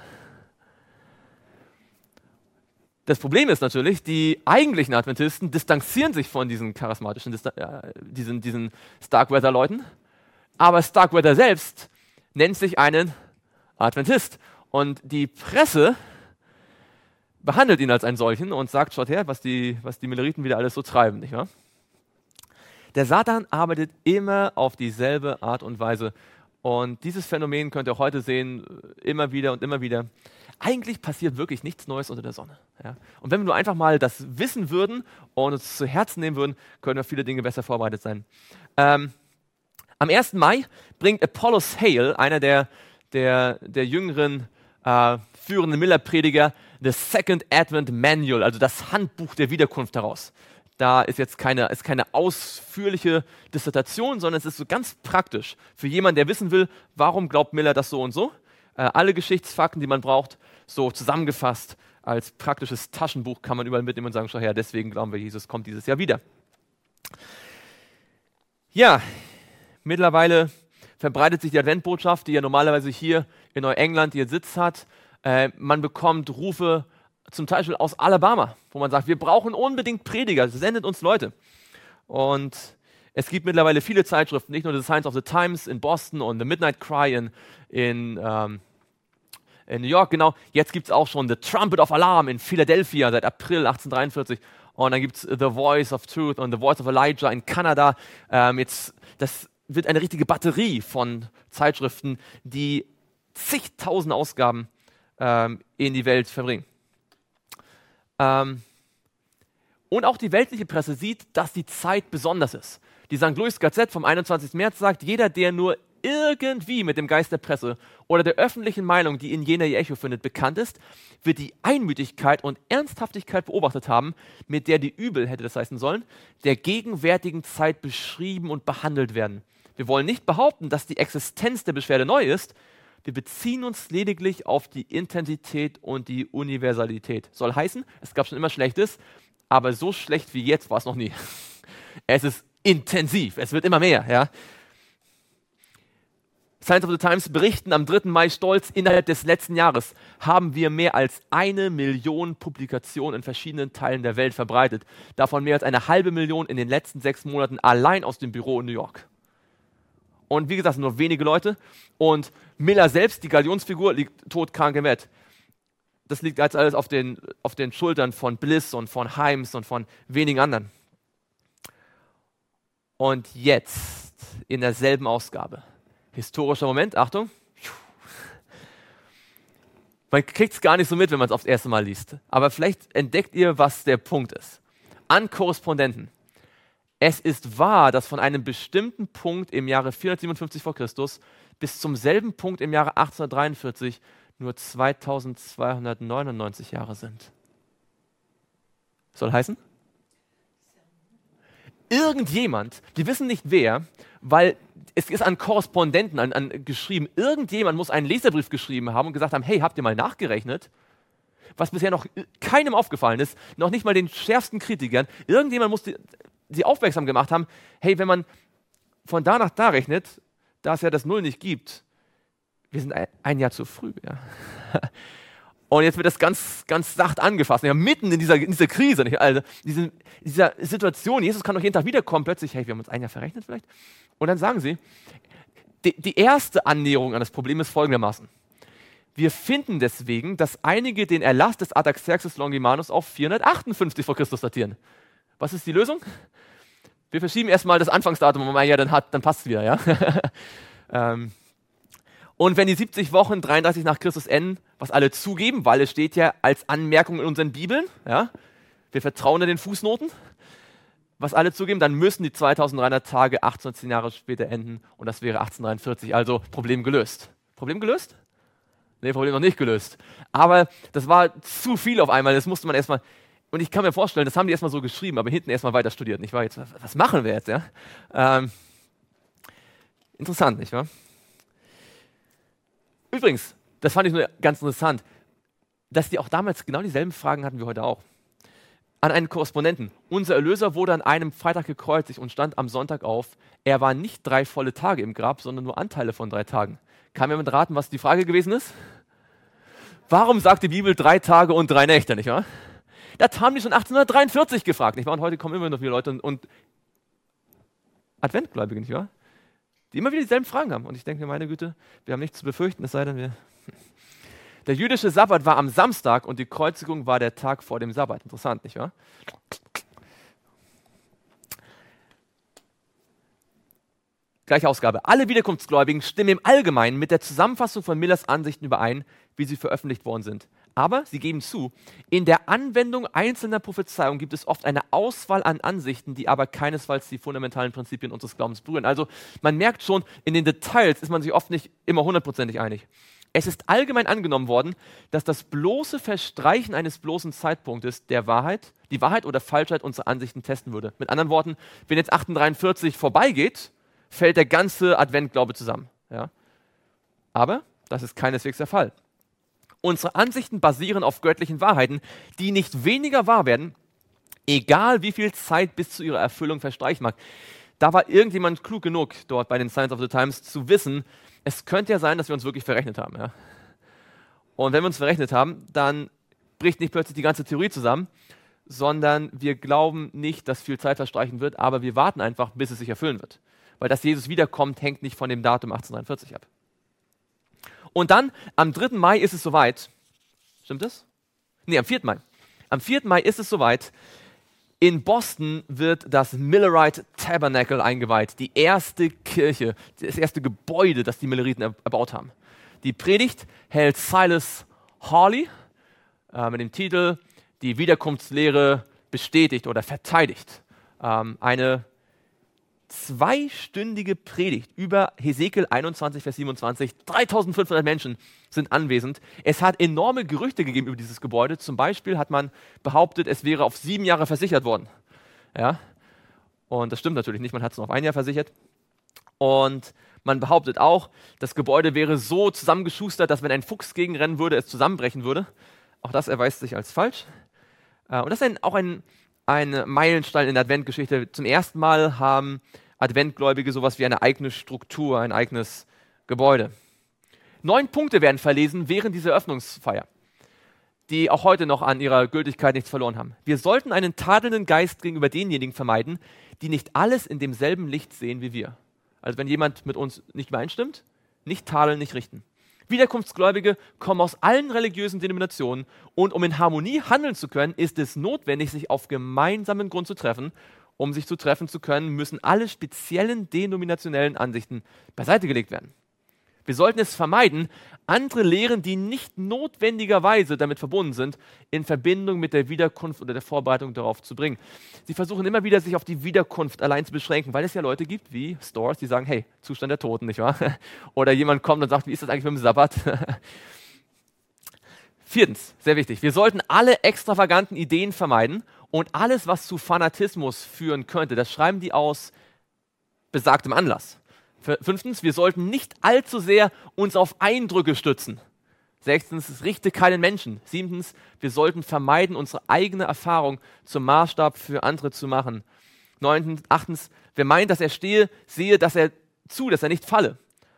Das Problem ist natürlich, die eigentlichen Adventisten distanzieren sich von diesen charismatischen, diesen Starkweather-Leuten, aber Starkweather selbst nennt sich einen Adventist. Und die Presse behandelt ihn als einen solchen und sagt, schaut her, was die Milleriten wieder alles so treiben, nicht wahr? Der Satan arbeitet immer auf dieselbe Art und Weise. Und dieses Phänomen könnt ihr auch heute sehen, immer wieder und immer wieder. Eigentlich passiert wirklich nichts Neues unter der Sonne. Ja? Und wenn wir nur einfach mal das wissen würden und uns zu Herzen nehmen würden, können wir viele Dinge besser vorbereitet sein. Am 1. Mai bringt Apollos Hale, einer der jüngeren führenden Miller-Prediger, The Second Advent Manual, also das Handbuch der Wiederkunft heraus. Da ist jetzt keine ausführliche Dissertation, sondern es ist so ganz praktisch für jemanden, der wissen will, warum glaubt Miller das so und so. Alle Geschichtsfakten, die man braucht, so zusammengefasst als praktisches Taschenbuch kann man überall mitnehmen und sagen, schau her, deswegen glauben wir, Jesus kommt dieses Jahr wieder. Ja, mittlerweile verbreitet sich die Adventbotschaft, die ja normalerweise hier in Neuengland ihr Sitz hat. Man bekommt Rufe zum Beispiel aus Alabama, wo man sagt, wir brauchen unbedingt Prediger, sendet uns Leute. Und Es gibt mittlerweile viele Zeitschriften, nicht nur The Signs of the Times in Boston und The Midnight Cry in New York, genau. Jetzt gibt es auch schon The Trumpet of Alarm in Philadelphia seit April 1843. Und dann gibt es The Voice of Truth und The Voice of Elijah in Kanada. Das wird eine richtige Batterie von Zeitschriften, die zigtausend Ausgaben in die Welt verbringen. Und auch die weltliche Presse sieht, dass die Zeit besonders ist. Die St. Louis Gazette vom 21. März sagt, jeder, der nur irgendwie mit dem Geist der Presse oder der öffentlichen Meinung, die in Jena ihr Echo findet, bekannt ist, wird die Einmütigkeit und Ernsthaftigkeit beobachtet haben, mit der die Übel, hätte das heißen sollen, der gegenwärtigen Zeit beschrieben und behandelt werden. Wir wollen nicht behaupten, dass die Existenz der Beschwerde neu ist. Wir beziehen uns lediglich auf die Intensität und die Universalität. Soll heißen, es gab schon immer Schlechtes, aber so schlecht wie jetzt war es noch nie. Es ist intensiv, es wird immer mehr. Ja? Signs of the Times berichten am 3. Mai stolz, innerhalb des letzten Jahres haben wir mehr als 1 Million Publikationen in verschiedenen Teilen der Welt verbreitet. Davon mehr als 500.000 in den letzten 6 Monaten allein aus dem Büro in New York. Und wie gesagt, nur wenige Leute. Und Miller selbst, die Galionsfigur, liegt todkrank im Bett. Das liegt als alles auf den Schultern von Bliss und von Himes und von wenigen anderen. Und jetzt, in derselben Ausgabe, historischer Moment, Achtung. Man kriegt es gar nicht so mit, wenn man es aufs erste Mal liest. Aber vielleicht entdeckt ihr, was der Punkt ist. An Korrespondenten. Es ist wahr, dass von einem bestimmten Punkt im Jahre 457 vor Christus bis zum selben Punkt im Jahre 1843 nur 2299 Jahre sind. Soll heißen? Irgendjemand, die wissen nicht wer, weil es ist an Korrespondenten geschrieben, irgendjemand muss einen Leserbrief geschrieben haben und gesagt haben, hey, habt ihr mal nachgerechnet? Was bisher noch keinem aufgefallen ist, noch nicht mal den schärfsten Kritikern, irgendjemand muss sie aufmerksam gemacht haben, hey, wenn man von da nach da rechnet, da es ja das Null nicht gibt, wir sind ein Jahr zu früh. Ja. Und jetzt wird das ganz, ganz sacht angefasst. Ja, mitten in dieser Krise, nicht? Also dieser Situation, Jesus kann doch jeden Tag wiederkommen, plötzlich, hey, wir haben uns ein Jahr verrechnet vielleicht. Und dann sagen sie, die erste Annäherung an das Problem ist folgendermaßen. Wir finden deswegen, dass einige den Erlass des Artaxerxes Longimanus auf 458 vor Christus datieren. Was ist die Lösung? Wir verschieben erstmal das Anfangsdatum um ein Jahr, dann passt es wieder. Ja? Und wenn die 70 Wochen 33 nach Christus enden, was alle zugeben, weil es steht ja als Anmerkung in unseren Bibeln, ja, wir vertrauen den Fußnoten, was alle zugeben, dann müssen die 2300 Tage 18 Jahre später enden und das wäre 1843, also Problem gelöst. Problem gelöst? Nee, Problem noch nicht gelöst. Aber das war zu viel auf einmal, das musste man erstmal, und ich kann mir vorstellen, das haben die erstmal so geschrieben, aber hinten erstmal weiter studiert, nicht wahr? Jetzt, was machen wir jetzt, ja? Interessant, nicht wahr? Übrigens, das fand ich nur ganz interessant, dass die auch damals genau dieselben Fragen hatten wie heute auch. An einen Korrespondenten. Unser Erlöser wurde an einem Freitag gekreuzigt und stand am Sonntag auf. Er war nicht 3 volle Tage im Grab, sondern nur Anteile von 3 Tagen. Kann jemand raten, was die Frage gewesen ist? Warum sagt die Bibel 3 Tage und 3 Nächte, nicht wahr? Das haben die schon 1843 gefragt, nicht wahr? Und heute kommen immer noch viele Leute und Adventgläubige, nicht wahr? Die immer wieder dieselben Fragen haben. Und ich denke, meine Güte, wir haben nichts zu befürchten, es sei denn, wir... Der jüdische Sabbat war am Samstag und die Kreuzigung war der Tag vor dem Sabbat. Interessant, nicht wahr? Gleiche Ausgabe. Alle Wiederkunftsgläubigen stimmen im Allgemeinen mit der Zusammenfassung von Millers Ansichten überein, wie sie veröffentlicht worden sind. Aber sie geben zu, in der Anwendung einzelner Prophezeiungen gibt es oft eine Auswahl an Ansichten, die aber keinesfalls die fundamentalen Prinzipien unseres Glaubens berühren. Also man merkt schon, in den Details ist man sich oft nicht immer 100%ig einig. Es ist allgemein angenommen worden, dass das bloße Verstreichen eines bloßen Zeitpunktes die Wahrheit oder Falschheit unserer Ansichten testen würde. Mit anderen Worten, wenn jetzt 1843 vorbeigeht, fällt der ganze Adventglaube zusammen. Ja? Aber das ist keineswegs der Fall. Unsere Ansichten basieren auf göttlichen Wahrheiten, die nicht weniger wahr werden, egal wie viel Zeit bis zu ihrer Erfüllung verstreichen mag. Da war irgendjemand klug genug dort bei den Signs of the Times zu wissen, es könnte ja sein, dass wir uns wirklich verrechnet haben. Ja? Und wenn wir uns verrechnet haben, dann bricht nicht plötzlich die ganze Theorie zusammen, sondern wir glauben nicht, dass viel Zeit verstreichen wird, aber wir warten einfach, bis es sich erfüllen wird. Weil dass Jesus wiederkommt, hängt nicht von dem Datum 1843 ab. Und dann, am 3. Mai ist es soweit. Stimmt das? Nee, am 4. Mai. Am 4. Mai ist es soweit. In Boston wird das Millerite Tabernacle eingeweiht. Die erste Kirche, das erste Gebäude, das die Milleriten erbaut haben. Die Predigt hält Silas Hawley mit dem Titel Die Wiederkunftslehre bestätigt oder verteidigt. Eine 2-stündige Predigt über Hesekiel 21, Vers 27. 3500 Menschen sind anwesend. Es hat enorme Gerüchte gegeben über dieses Gebäude. Zum Beispiel hat man behauptet, es wäre auf 7 Jahre versichert worden. Ja? Und das stimmt natürlich nicht, man hat es nur auf 1 Jahr versichert. Und man behauptet auch, das Gebäude wäre so zusammengeschustert, dass wenn ein Fuchs gegenrennen würde, es zusammenbrechen würde. Auch das erweist sich als falsch. Und das ist auch ein Meilenstein in der Adventgeschichte. Zum ersten Mal haben Adventgläubige sowas wie eine eigene Struktur, ein eigenes Gebäude. 9 Punkte werden verlesen während dieser Eröffnungsfeier, die auch heute noch an ihrer Gültigkeit nichts verloren haben. Wir sollten einen tadelnden Geist gegenüber denjenigen vermeiden, die nicht alles in demselben Licht sehen wie wir. Also wenn jemand mit uns nicht übereinstimmt, nicht tadeln, nicht richten. Wiederkunftsgläubige kommen aus allen religiösen Denominationen und um in Harmonie handeln zu können, ist es notwendig, sich auf gemeinsamen Grund zu treffen. Um sich zu treffen zu können, müssen alle speziellen denominationellen Ansichten beiseite gelegt werden. Wir sollten es vermeiden, andere Lehren, die nicht notwendigerweise damit verbunden sind, in Verbindung mit der Wiederkunft oder der Vorbereitung darauf zu bringen. Sie versuchen immer wieder, sich auf die Wiederkunft allein zu beschränken, weil es ja Leute gibt wie Stores, die sagen, hey, Zustand der Toten, nicht wahr? Oder jemand kommt und sagt, wie ist das eigentlich mit dem Sabbat? 4, sehr wichtig, wir sollten alle extravaganten Ideen vermeiden und alles, was zu Fanatismus führen könnte, das schreiben die aus besagtem Anlass. 5, wir sollten nicht allzu sehr uns auf Eindrücke stützen. 6, es richte keinen Menschen. 7, wir sollten vermeiden, unsere eigene Erfahrung zum Maßstab für andere zu machen. 9, 8, wer meint, dass er stehe, sehe, dass er nicht falle.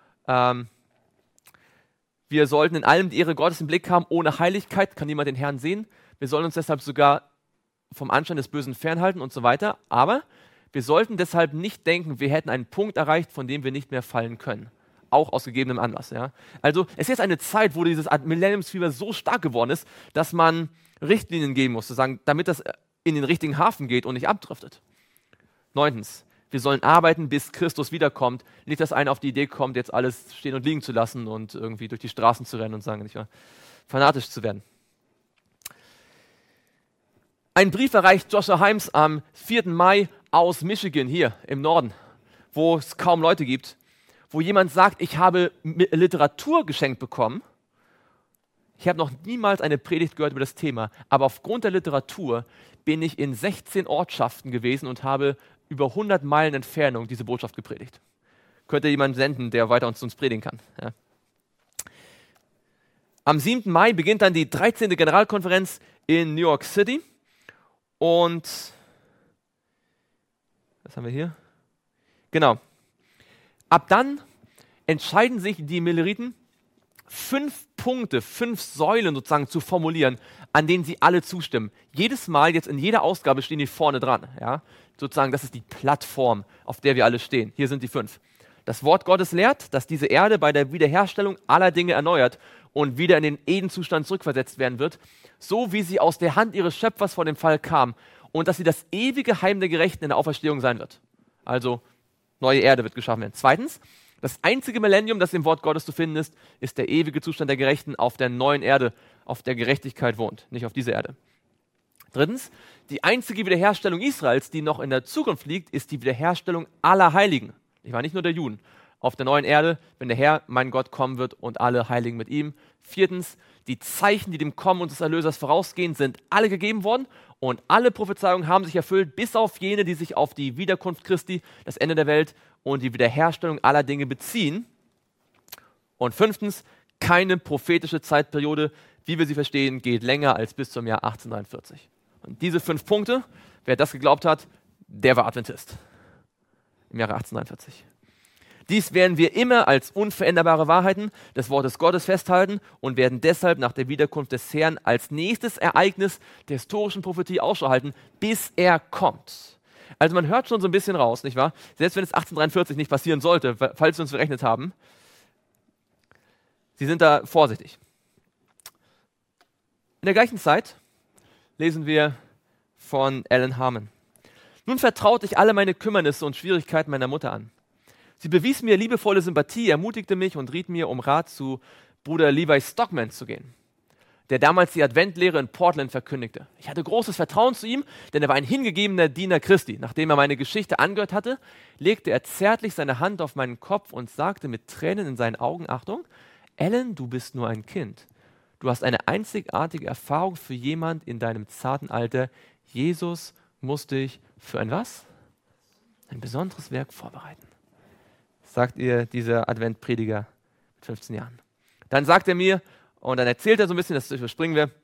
Wir sollten in allem die Ehre Gottes im Blick haben. Ohne Heiligkeit kann niemand den Herrn sehen. Wir sollen uns deshalb sogar vom Anschein des Bösen fernhalten und so weiter. Aber wir sollten deshalb nicht denken, wir hätten einen Punkt erreicht, von dem wir nicht mehr fallen können. Auch aus gegebenem Anlass. Ja? Also es ist jetzt eine Zeit, wo dieses Millenniumsfieber so stark geworden ist, dass man Richtlinien geben muss, sozusagen, damit das in den richtigen Hafen geht und nicht abdriftet. 9, wir sollen arbeiten, bis Christus wiederkommt. Nicht, dass einer auf die Idee kommt, jetzt alles stehen und liegen zu lassen und irgendwie durch die Straßen zu rennen und sagen, nicht wahr, fanatisch zu werden. Ein Brief erreicht Joshua Himes am 4. Mai aus Michigan, hier im Norden, wo es kaum Leute gibt, wo jemand sagt, ich habe Literatur geschenkt bekommen. Ich habe noch niemals eine Predigt gehört über das Thema, aber aufgrund der Literatur bin ich in 16 Ortschaften gewesen und habe über 100 Meilen Entfernung diese Botschaft gepredigt. Könnte jemand senden, der weiter uns predigen kann. Ja. Am 7. Mai beginnt dann die 13. Generalkonferenz in New York City. Und, was haben wir hier? Genau. Ab dann entscheiden sich die Milleriten, 5 Punkte, 5 Säulen sozusagen zu formulieren, an denen sie alle zustimmen. Jedes Mal, jetzt in jeder Ausgabe stehen die vorne dran. Ja? Sozusagen, das ist die Plattform, auf der wir alle stehen. Hier sind die 5. Das Wort Gottes lehrt, dass diese Erde bei der Wiederherstellung aller Dinge erneuert und wieder in den Edenzustand zurückversetzt werden wird, so wie sie aus der Hand ihres Schöpfers vor dem Fall kam und dass sie das ewige Heim der Gerechten in der Auferstehung sein wird. Also, neue Erde wird geschaffen werden. 2, das einzige Millennium, das im Wort Gottes zu finden ist der ewige Zustand der Gerechten auf der neuen Erde, auf der Gerechtigkeit wohnt, nicht auf dieser Erde. 3, die einzige Wiederherstellung Israels, die noch in der Zukunft liegt, ist die Wiederherstellung aller Heiligen. Ich war nicht nur der Juden. Auf der neuen Erde, wenn der Herr, mein Gott, kommen wird und alle Heiligen mit ihm. 4, die Zeichen, die dem Kommen unseres Erlösers vorausgehen, sind alle gegeben worden und alle Prophezeiungen haben sich erfüllt, bis auf jene, die sich auf die Wiederkunft Christi, das Ende der Welt und die Wiederherstellung aller Dinge beziehen. Und 5, keine prophetische Zeitperiode, wie wir sie verstehen, geht länger als bis zum Jahr 1843. Und diese 5 Punkte, wer das geglaubt hat, der war Adventist. Im Jahre 1843. Dies werden wir immer als unveränderbare Wahrheiten des Wortes Gottes festhalten und werden deshalb nach der Wiederkunft des Herrn als nächstes Ereignis der historischen Prophetie Ausschau halten, bis er kommt. Also man hört schon so ein bisschen raus, nicht wahr? Selbst wenn es 1843 nicht passieren sollte, falls wir uns verrechnet haben, sie sind da vorsichtig. In der gleichen Zeit lesen wir von Ellen Harmon. Nun vertraute ich alle meine Kümmernisse und Schwierigkeiten meiner Mutter an. Sie bewies mir liebevolle Sympathie, ermutigte mich und riet mir, um Rat zu Bruder Levi Stockman zu gehen, der damals die Adventlehre in Portland verkündigte. Ich hatte großes Vertrauen zu ihm, denn er war ein hingegebener Diener Christi. Nachdem er meine Geschichte angehört hatte, legte er zärtlich seine Hand auf meinen Kopf und sagte mit Tränen in seinen Augen, Achtung, Ellen, du bist nur ein Kind. Du hast eine einzigartige Erfahrung für jemand in deinem zarten Alter. Jesus muss dich für ein was? Ein besonderes Werk vorbereiten, sagt ihr dieser Adventprediger mit 15 Jahren. Dann sagt er mir, und dann erzählt er so ein bisschen, das überspringen wir,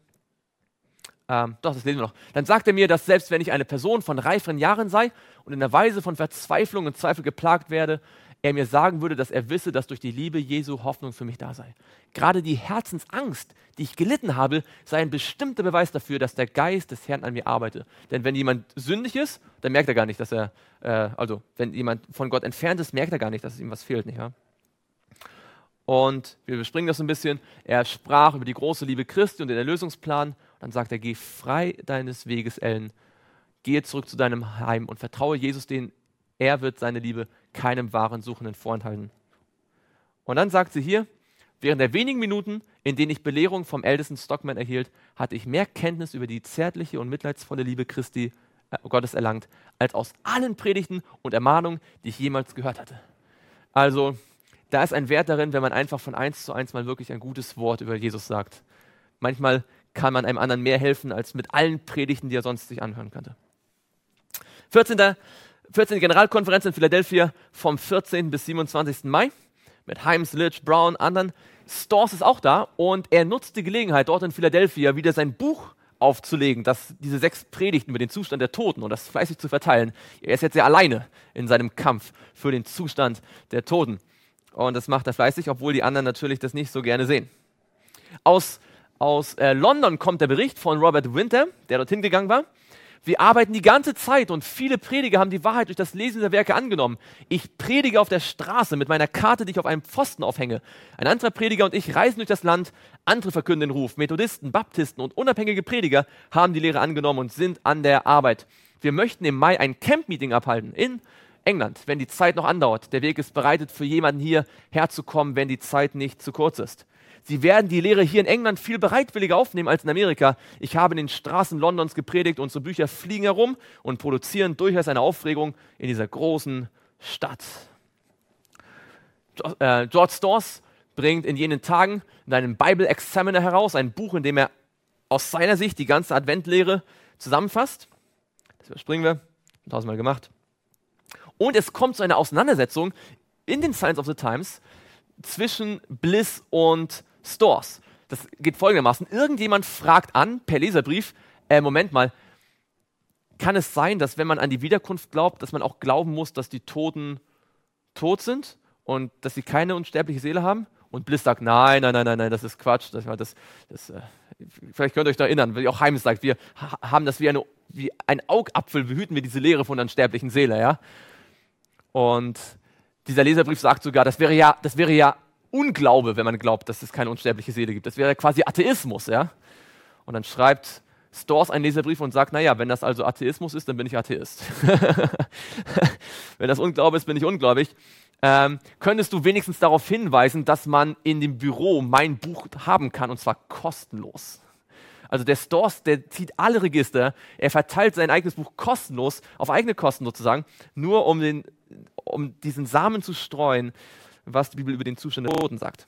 das lesen wir noch. Dann sagt er mir, dass selbst wenn ich eine Person von reiferen Jahren sei und in der Weise von Verzweiflung und Zweifel geplagt werde, er mir sagen würde, dass er wisse, dass durch die Liebe Jesu Hoffnung für mich da sei. Gerade die Herzensangst, die ich gelitten habe, sei ein bestimmter Beweis dafür, dass der Geist des Herrn an mir arbeite. Denn wenn jemand sündig ist, dann merkt er gar nicht, dass wenn jemand von Gott entfernt ist, merkt er gar nicht, dass es ihm was fehlt, nicht wahr? Und wir überspringen das ein bisschen. Er sprach über die große Liebe Christi und den Erlösungsplan. Dann sagt er, geh frei deines Weges, Ellen. Gehe zurück zu deinem Heim und vertraue Jesus, den er wird seine Liebe keinem wahren Suchenden vorenthalten. Und dann sagt sie hier, während der wenigen Minuten, in denen ich Belehrung vom ältesten Stockman erhielt, hatte ich mehr Kenntnis über die zärtliche und mitleidsvolle Liebe Gottes erlangt, als aus allen Predigten und Ermahnungen, die ich jemals gehört hatte. Also, da ist ein Wert darin, wenn man einfach von 1:1 mal wirklich ein gutes Wort über Jesus sagt. Manchmal kann man einem anderen mehr helfen, als mit allen Predigten, die er sonst sich anhören könnte. 14. Generalkonferenz in Philadelphia vom 14. bis 27. Mai mit Himes, Litch, Brown, anderen. Storrs ist auch da und er nutzt die Gelegenheit, dort in Philadelphia wieder sein Buch aufzulegen, diese 6 Predigten über den Zustand der Toten und das fleißig zu verteilen. Er ist jetzt sehr alleine in seinem Kampf für den Zustand der Toten. Und das macht er fleißig, obwohl die anderen natürlich das nicht so gerne sehen. Aus London kommt der Bericht von Robert Winter, der dorthin gegangen war. Wir arbeiten die ganze Zeit und viele Prediger haben die Wahrheit durch das Lesen der Werke angenommen. Ich predige auf der Straße mit meiner Karte, die ich auf einem Pfosten aufhänge. Ein anderer Prediger und ich reisen durch das Land. Andere verkünden den Ruf. Methodisten, Baptisten und unabhängige Prediger haben die Lehre angenommen und sind an der Arbeit. Wir möchten im Mai ein Camp-Meeting abhalten in England, wenn die Zeit noch andauert. Der Weg ist bereitet für jemanden hier herzukommen, wenn die Zeit nicht zu kurz ist. Sie werden die Lehre hier in England viel bereitwilliger aufnehmen als in Amerika. Ich habe in den Straßen Londons gepredigt, unsere Bücher fliegen herum und produzieren durchaus eine Aufregung in dieser großen Stadt. George Storrs bringt in jenen Tagen in einem Bible Examiner heraus, ein Buch, in dem er aus seiner Sicht die ganze Adventlehre zusammenfasst. Das überspringen wir, 1000-mal gemacht. Und es kommt zu einer Auseinandersetzung in den Signs of the Times zwischen Bliss und Storrs. Das geht folgendermaßen. Irgendjemand fragt an, per Leserbrief, Moment mal, kann es sein, dass wenn man an die Wiederkunft glaubt, dass man auch glauben muss, dass die Toten tot sind und dass sie keine unsterbliche Seele haben? Und Bliss sagt, nein, das ist Quatsch. Vielleicht könnt ihr euch da erinnern, wie auch Heimes sagt, wir haben das wie ein Augapfel, behüten wir diese Lehre von der unsterblichen Seele. Ja? Und dieser Leserbrief sagt sogar, das wäre ja Unglaube, wenn man glaubt, dass es keine unsterbliche Seele gibt. Das wäre quasi Atheismus, ja. Und dann schreibt Storrs einen Leserbrief und sagt, naja, wenn das also Atheismus ist, dann bin ich Atheist. Wenn das Unglaube ist, bin ich ungläubig. Könntest du wenigstens darauf hinweisen, dass man in dem Büro mein Buch haben kann, und zwar kostenlos? Also der Storrs, der zieht alle Register, er verteilt sein eigenes Buch kostenlos, auf eigene Kosten sozusagen, nur um diesen Samen zu streuen, was die Bibel über den Zustand der Toten sagt.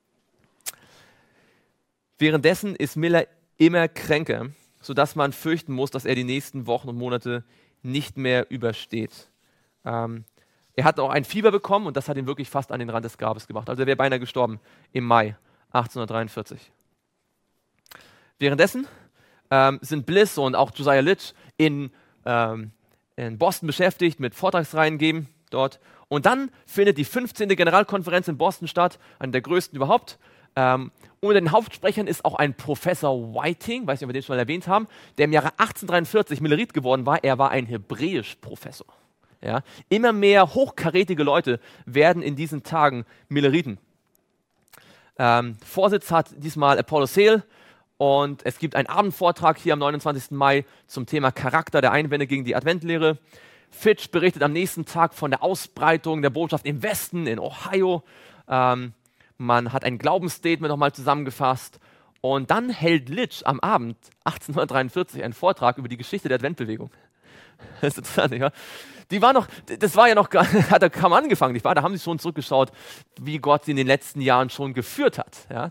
Währenddessen ist Miller immer kränker, sodass man fürchten muss, dass er die nächsten Wochen und Monate nicht mehr übersteht. Er hat auch ein Fieber bekommen und das hat ihn wirklich fast an den Rand des Grabes gebracht. Also er wäre beinahe gestorben im Mai 1843. Währenddessen sind Bliss und auch Josiah Litch in Boston beschäftigt mit Vortragsreihen geben. dort. Und dann findet die 15. Generalkonferenz in Boston statt, eine der größten überhaupt. Unter den Hauptsprechern ist auch ein Professor Whiting, weiß nicht, ob wir den schon mal erwähnt haben, der im Jahre 1843 Milerit geworden war. Er war ein Hebräisch-Professor. Ja? Immer mehr hochkarätige Leute werden in diesen Tagen Mileriten. Vorsitz hat diesmal Apollo Sale und es gibt einen Abendvortrag hier am 29. Mai zum Thema Charakter der Einwände gegen die Adventlehre. Fitch berichtet am nächsten Tag von der Ausbreitung der Botschaft im Westen, in Ohio. Man hat ein Glaubensstatement nochmal zusammengefasst. Und dann hält Litch am Abend 1843 einen Vortrag über die Geschichte der Adventbewegung. Das ist interessant, ja? Das war ja noch, hat er kaum angefangen, nicht wahr? Da haben sie schon zurückgeschaut, wie Gott sie in den letzten Jahren schon geführt hat. Ja?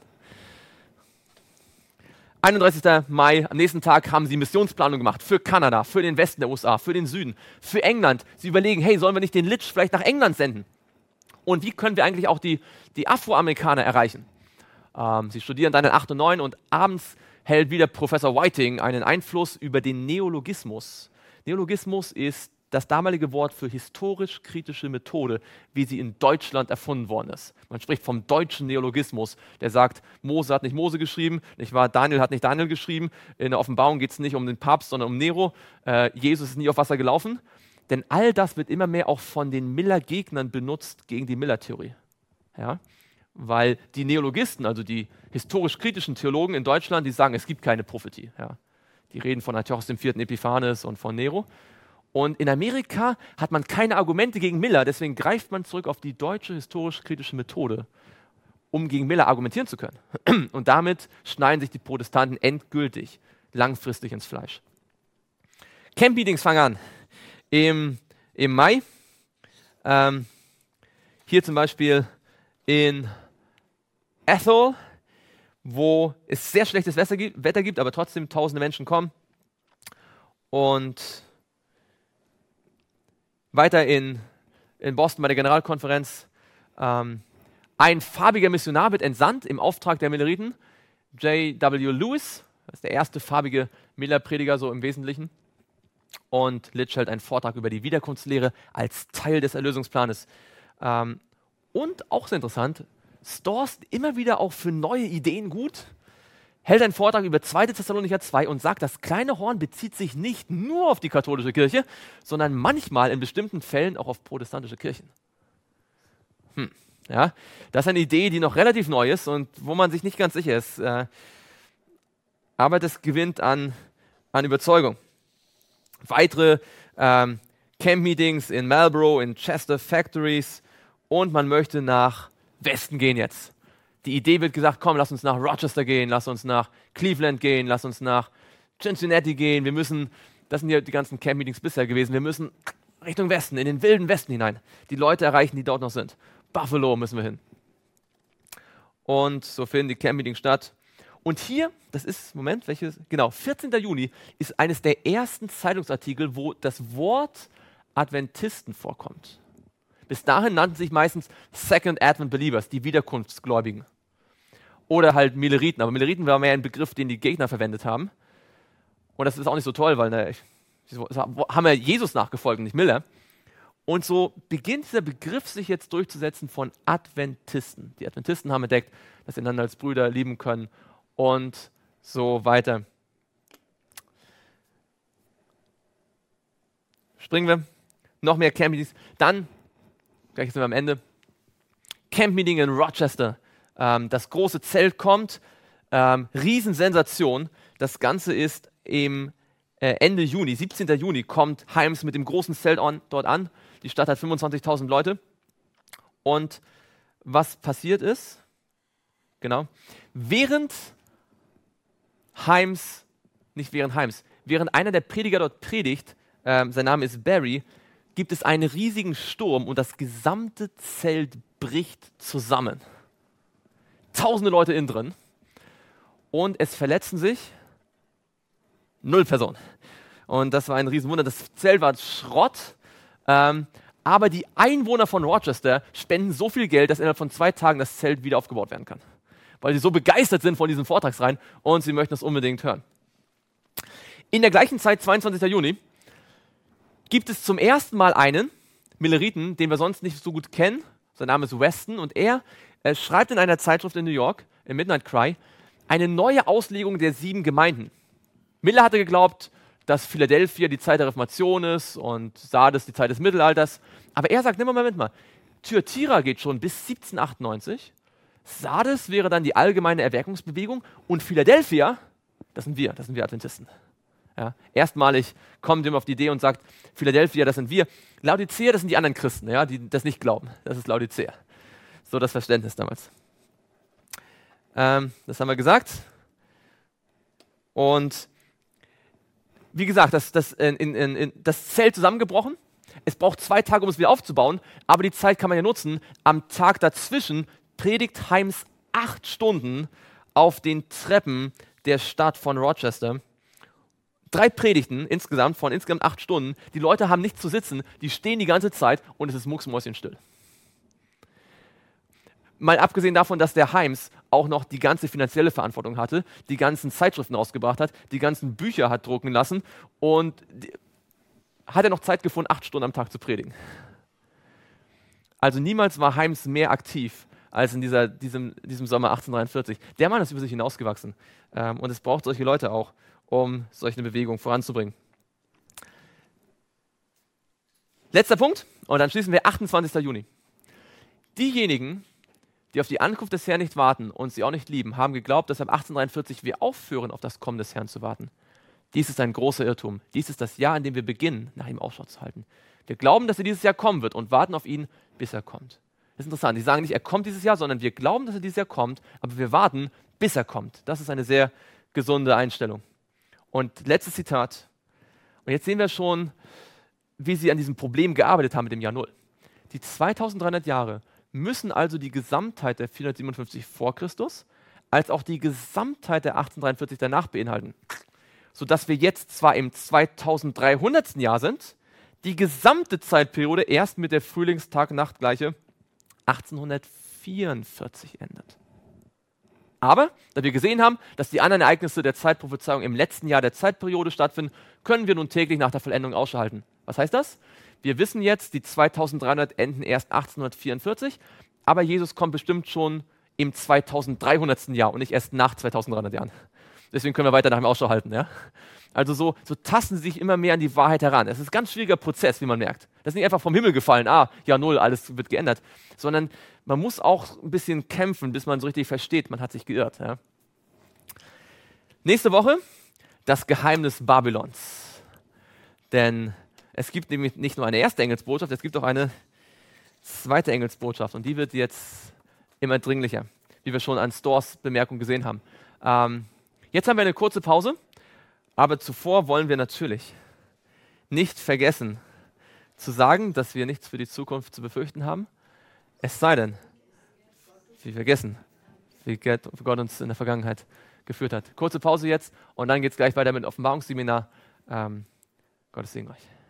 31. Mai, am nächsten Tag haben sie Missionsplanung gemacht für Kanada, für den Westen der USA, für den Süden, für England. Sie überlegen, hey, sollen wir nicht den Litch vielleicht nach England senden? Und wie können wir eigentlich auch die Afroamerikaner erreichen? Sie studieren dann in 8 und 9 und abends hält wieder Professor Whiting einen Einfluss über den Neologismus. Neologismus ist das damalige Wort für historisch-kritische Methode, wie sie in Deutschland erfunden worden ist. Man spricht vom deutschen Neologismus, der sagt, Mose hat nicht Mose geschrieben, nicht wahr? Daniel hat nicht Daniel geschrieben, in der Offenbarung geht es nicht um den Papst, sondern um Nero, Jesus ist nie auf Wasser gelaufen, denn all das wird immer mehr auch von den Miller-Gegnern benutzt gegen die Miller-Theorie. Ja? Weil die Neologisten, also die historisch-kritischen Theologen in Deutschland, die sagen, es gibt keine Prophetie. Ja? Die reden von Antiochos IV. Epiphanes und von Nero. Und in Amerika hat man keine Argumente gegen Miller, deswegen greift man zurück auf die deutsche historisch-kritische Methode, um gegen Miller argumentieren zu können. Und damit schneiden sich die Protestanten endgültig langfristig ins Fleisch. Camp-Meetings fangen an im Mai. Hier zum Beispiel in Ethel, wo es sehr schlechtes Wetter gibt, aber trotzdem tausende Menschen kommen. Und weiter in Boston bei der Generalkonferenz. Ein farbiger Missionar wird entsandt im Auftrag der Milleriten. J.W. Lewis, das ist der erste farbige Miller-Prediger so im Wesentlichen. Und Litch hält einen Vortrag über die Wiederkunftslehre als Teil des Erlösungsplanes. Und auch sehr interessant, Storrs immer wieder auch für neue Ideen gut, hält einen Vortrag über 2. Thessalonicher 2 und sagt, das kleine Horn bezieht sich nicht nur auf die katholische Kirche, sondern manchmal in bestimmten Fällen auch auf protestantische Kirchen. Ja, das ist eine Idee, die noch relativ neu ist und wo man sich nicht ganz sicher ist. Aber das gewinnt an Überzeugung. Weitere Camp-Meetings in Marlborough, in Chester Factories und man möchte nach Westen gehen jetzt. Die Idee wird gesagt, komm, lass uns nach Rochester gehen, lass uns nach Cleveland gehen, lass uns nach Cincinnati gehen. Das sind ja die ganzen Camp-Meetings bisher gewesen, wir müssen Richtung Westen, in den wilden Westen hinein. Die Leute erreichen, die dort noch sind. Buffalo müssen wir hin. Und so finden die Camp-Meetings statt. Und hier, das ist, 14. Juni ist eines der ersten Zeitungsartikel, wo das Wort Adventisten vorkommt. Bis dahin nannten sich meistens Second Advent Believers, die Wiederkunftsgläubigen. Oder halt Milleriten, aber Milleriten war mehr ein Begriff, den die Gegner verwendet haben. Und das ist auch nicht so toll, weil haben ja Jesus nachgefolgt, nicht Miller. Und so beginnt dieser Begriff sich jetzt durchzusetzen von Adventisten. Die Adventisten haben entdeckt, dass sie einander als Brüder lieben können und so weiter. Springen wir. Noch mehr Camp-Meetings. Dann, gleich sind wir am Ende, Camp-Meeting in Rochester. Das große Zelt kommt. Riesensensation. Das Ganze ist im Ende Juni, 17. Juni, kommt Himes mit dem großen Zelt dort an. Die Stadt hat 25.000 Leute. Und was passiert ist, während einer der Prediger dort predigt, sein Name ist Barry, gibt es einen riesigen Sturm und das gesamte Zelt bricht zusammen. Tausende Leute innen drin und es verletzen sich 0 Personen. Und das war ein Riesenwunder. Das Zelt war Schrott, aber die Einwohner von Rochester spenden so viel Geld, dass innerhalb von 2 Tagen das Zelt wieder aufgebaut werden kann. Weil sie so begeistert sind von diesen Vortragsreihen und sie möchten das unbedingt hören. In der gleichen Zeit, 22. Juni, gibt es zum ersten Mal einen Milleriten, den wir sonst nicht so gut kennen. Sein Name ist Weston und er schreibt in einer Zeitschrift in New York, im Midnight Cry, eine neue Auslegung der 7 Gemeinden. Miller hatte geglaubt, dass Philadelphia die Zeit der Reformation ist und Sardes die Zeit des Mittelalters. Aber er sagt, Moment mal, Thyatira geht schon bis 1798, Sardes wäre dann die allgemeine Erweckungsbewegung und Philadelphia, das sind wir Adventisten. Ja, erstmalig kommt jemand auf die Idee und sagt, Philadelphia, das sind wir. Laodicea, das sind die anderen Christen, ja, die das nicht glauben. Das ist Laodicea. So das Verständnis damals. Das haben wir gesagt. Und wie gesagt, das Zelt zusammengebrochen. Es braucht 2 Tage, um es wieder aufzubauen, aber die Zeit kann man ja nutzen. Am Tag dazwischen predigt Himes 8 Stunden auf den Treppen der Stadt von Rochester. 3 Predigten insgesamt von insgesamt 8 Stunden. Die Leute haben nichts zu sitzen, die stehen die ganze Zeit und es ist mucksmäuschenstill. Mal abgesehen davon, dass der Himes auch noch die ganze finanzielle Verantwortung hatte, die ganzen Zeitschriften rausgebracht hat, die ganzen Bücher hat drucken lassen und hat er noch Zeit gefunden, 8 Stunden am Tag zu predigen. Also niemals war Himes mehr aktiv als in diesem Sommer 1843. Der Mann ist über sich hinausgewachsen und es braucht solche Leute auch, um solche Bewegung voranzubringen. Letzter Punkt und dann schließen wir 28. Juni. Diejenigen, die auf die Ankunft des Herrn nicht warten und sie auch nicht lieben, haben geglaubt, dass ab 1843 wir aufhören, auf das Kommen des Herrn zu warten. Dies ist ein großer Irrtum. Dies ist das Jahr, in dem wir beginnen, nach ihm Ausschau zu halten. Wir glauben, dass er dieses Jahr kommen wird und warten auf ihn, bis er kommt. Das ist interessant. Die sagen nicht, er kommt dieses Jahr, sondern wir glauben, dass er dieses Jahr kommt, aber wir warten, bis er kommt. Das ist eine sehr gesunde Einstellung. Und letztes Zitat. Und jetzt sehen wir schon, wie sie an diesem Problem gearbeitet haben mit dem Jahr Null. Die 2300 Jahre müssen also die Gesamtheit der 457 vor Christus als auch die Gesamtheit der 1843 danach beinhalten. Sodass wir jetzt zwar im 2300. Jahr sind, die gesamte Zeitperiode erst mit der Frühlingstag-Nacht-Gleiche 1844 endet. Aber, da wir gesehen haben, dass die anderen Ereignisse der Zeitprophezeiung im letzten Jahr der Zeitperiode stattfinden, können wir nun täglich nach der Vollendung Ausschau halten. Was heißt das? Wir wissen jetzt, die 2300 enden erst 1844, aber Jesus kommt bestimmt schon im 2300. Jahr und nicht erst nach 2300 Jahren. Deswegen können wir weiter nach dem Ausschau halten. Ja? Also so tasten sie sich immer mehr an die Wahrheit heran. Es ist ein ganz schwieriger Prozess, wie man merkt. Das ist nicht einfach vom Himmel gefallen, ja null, alles wird geändert, sondern man muss auch ein bisschen kämpfen, bis man so richtig versteht, man hat sich geirrt. Ja? Nächste Woche das Geheimnis Babylons. Denn es gibt nämlich nicht nur eine erste Engelsbotschaft, es gibt auch eine zweite Engelsbotschaft und die wird jetzt immer dringlicher, wie wir schon an Stores Bemerkung gesehen haben. Jetzt haben wir eine kurze Pause, aber zuvor wollen wir natürlich nicht vergessen zu sagen, dass wir nichts für die Zukunft zu befürchten haben, es sei denn, wir vergessen, wie Gott uns in der Vergangenheit geführt hat. Kurze Pause jetzt und dann geht es gleich weiter mit dem Offenbarungsseminar. Gottes Segen euch.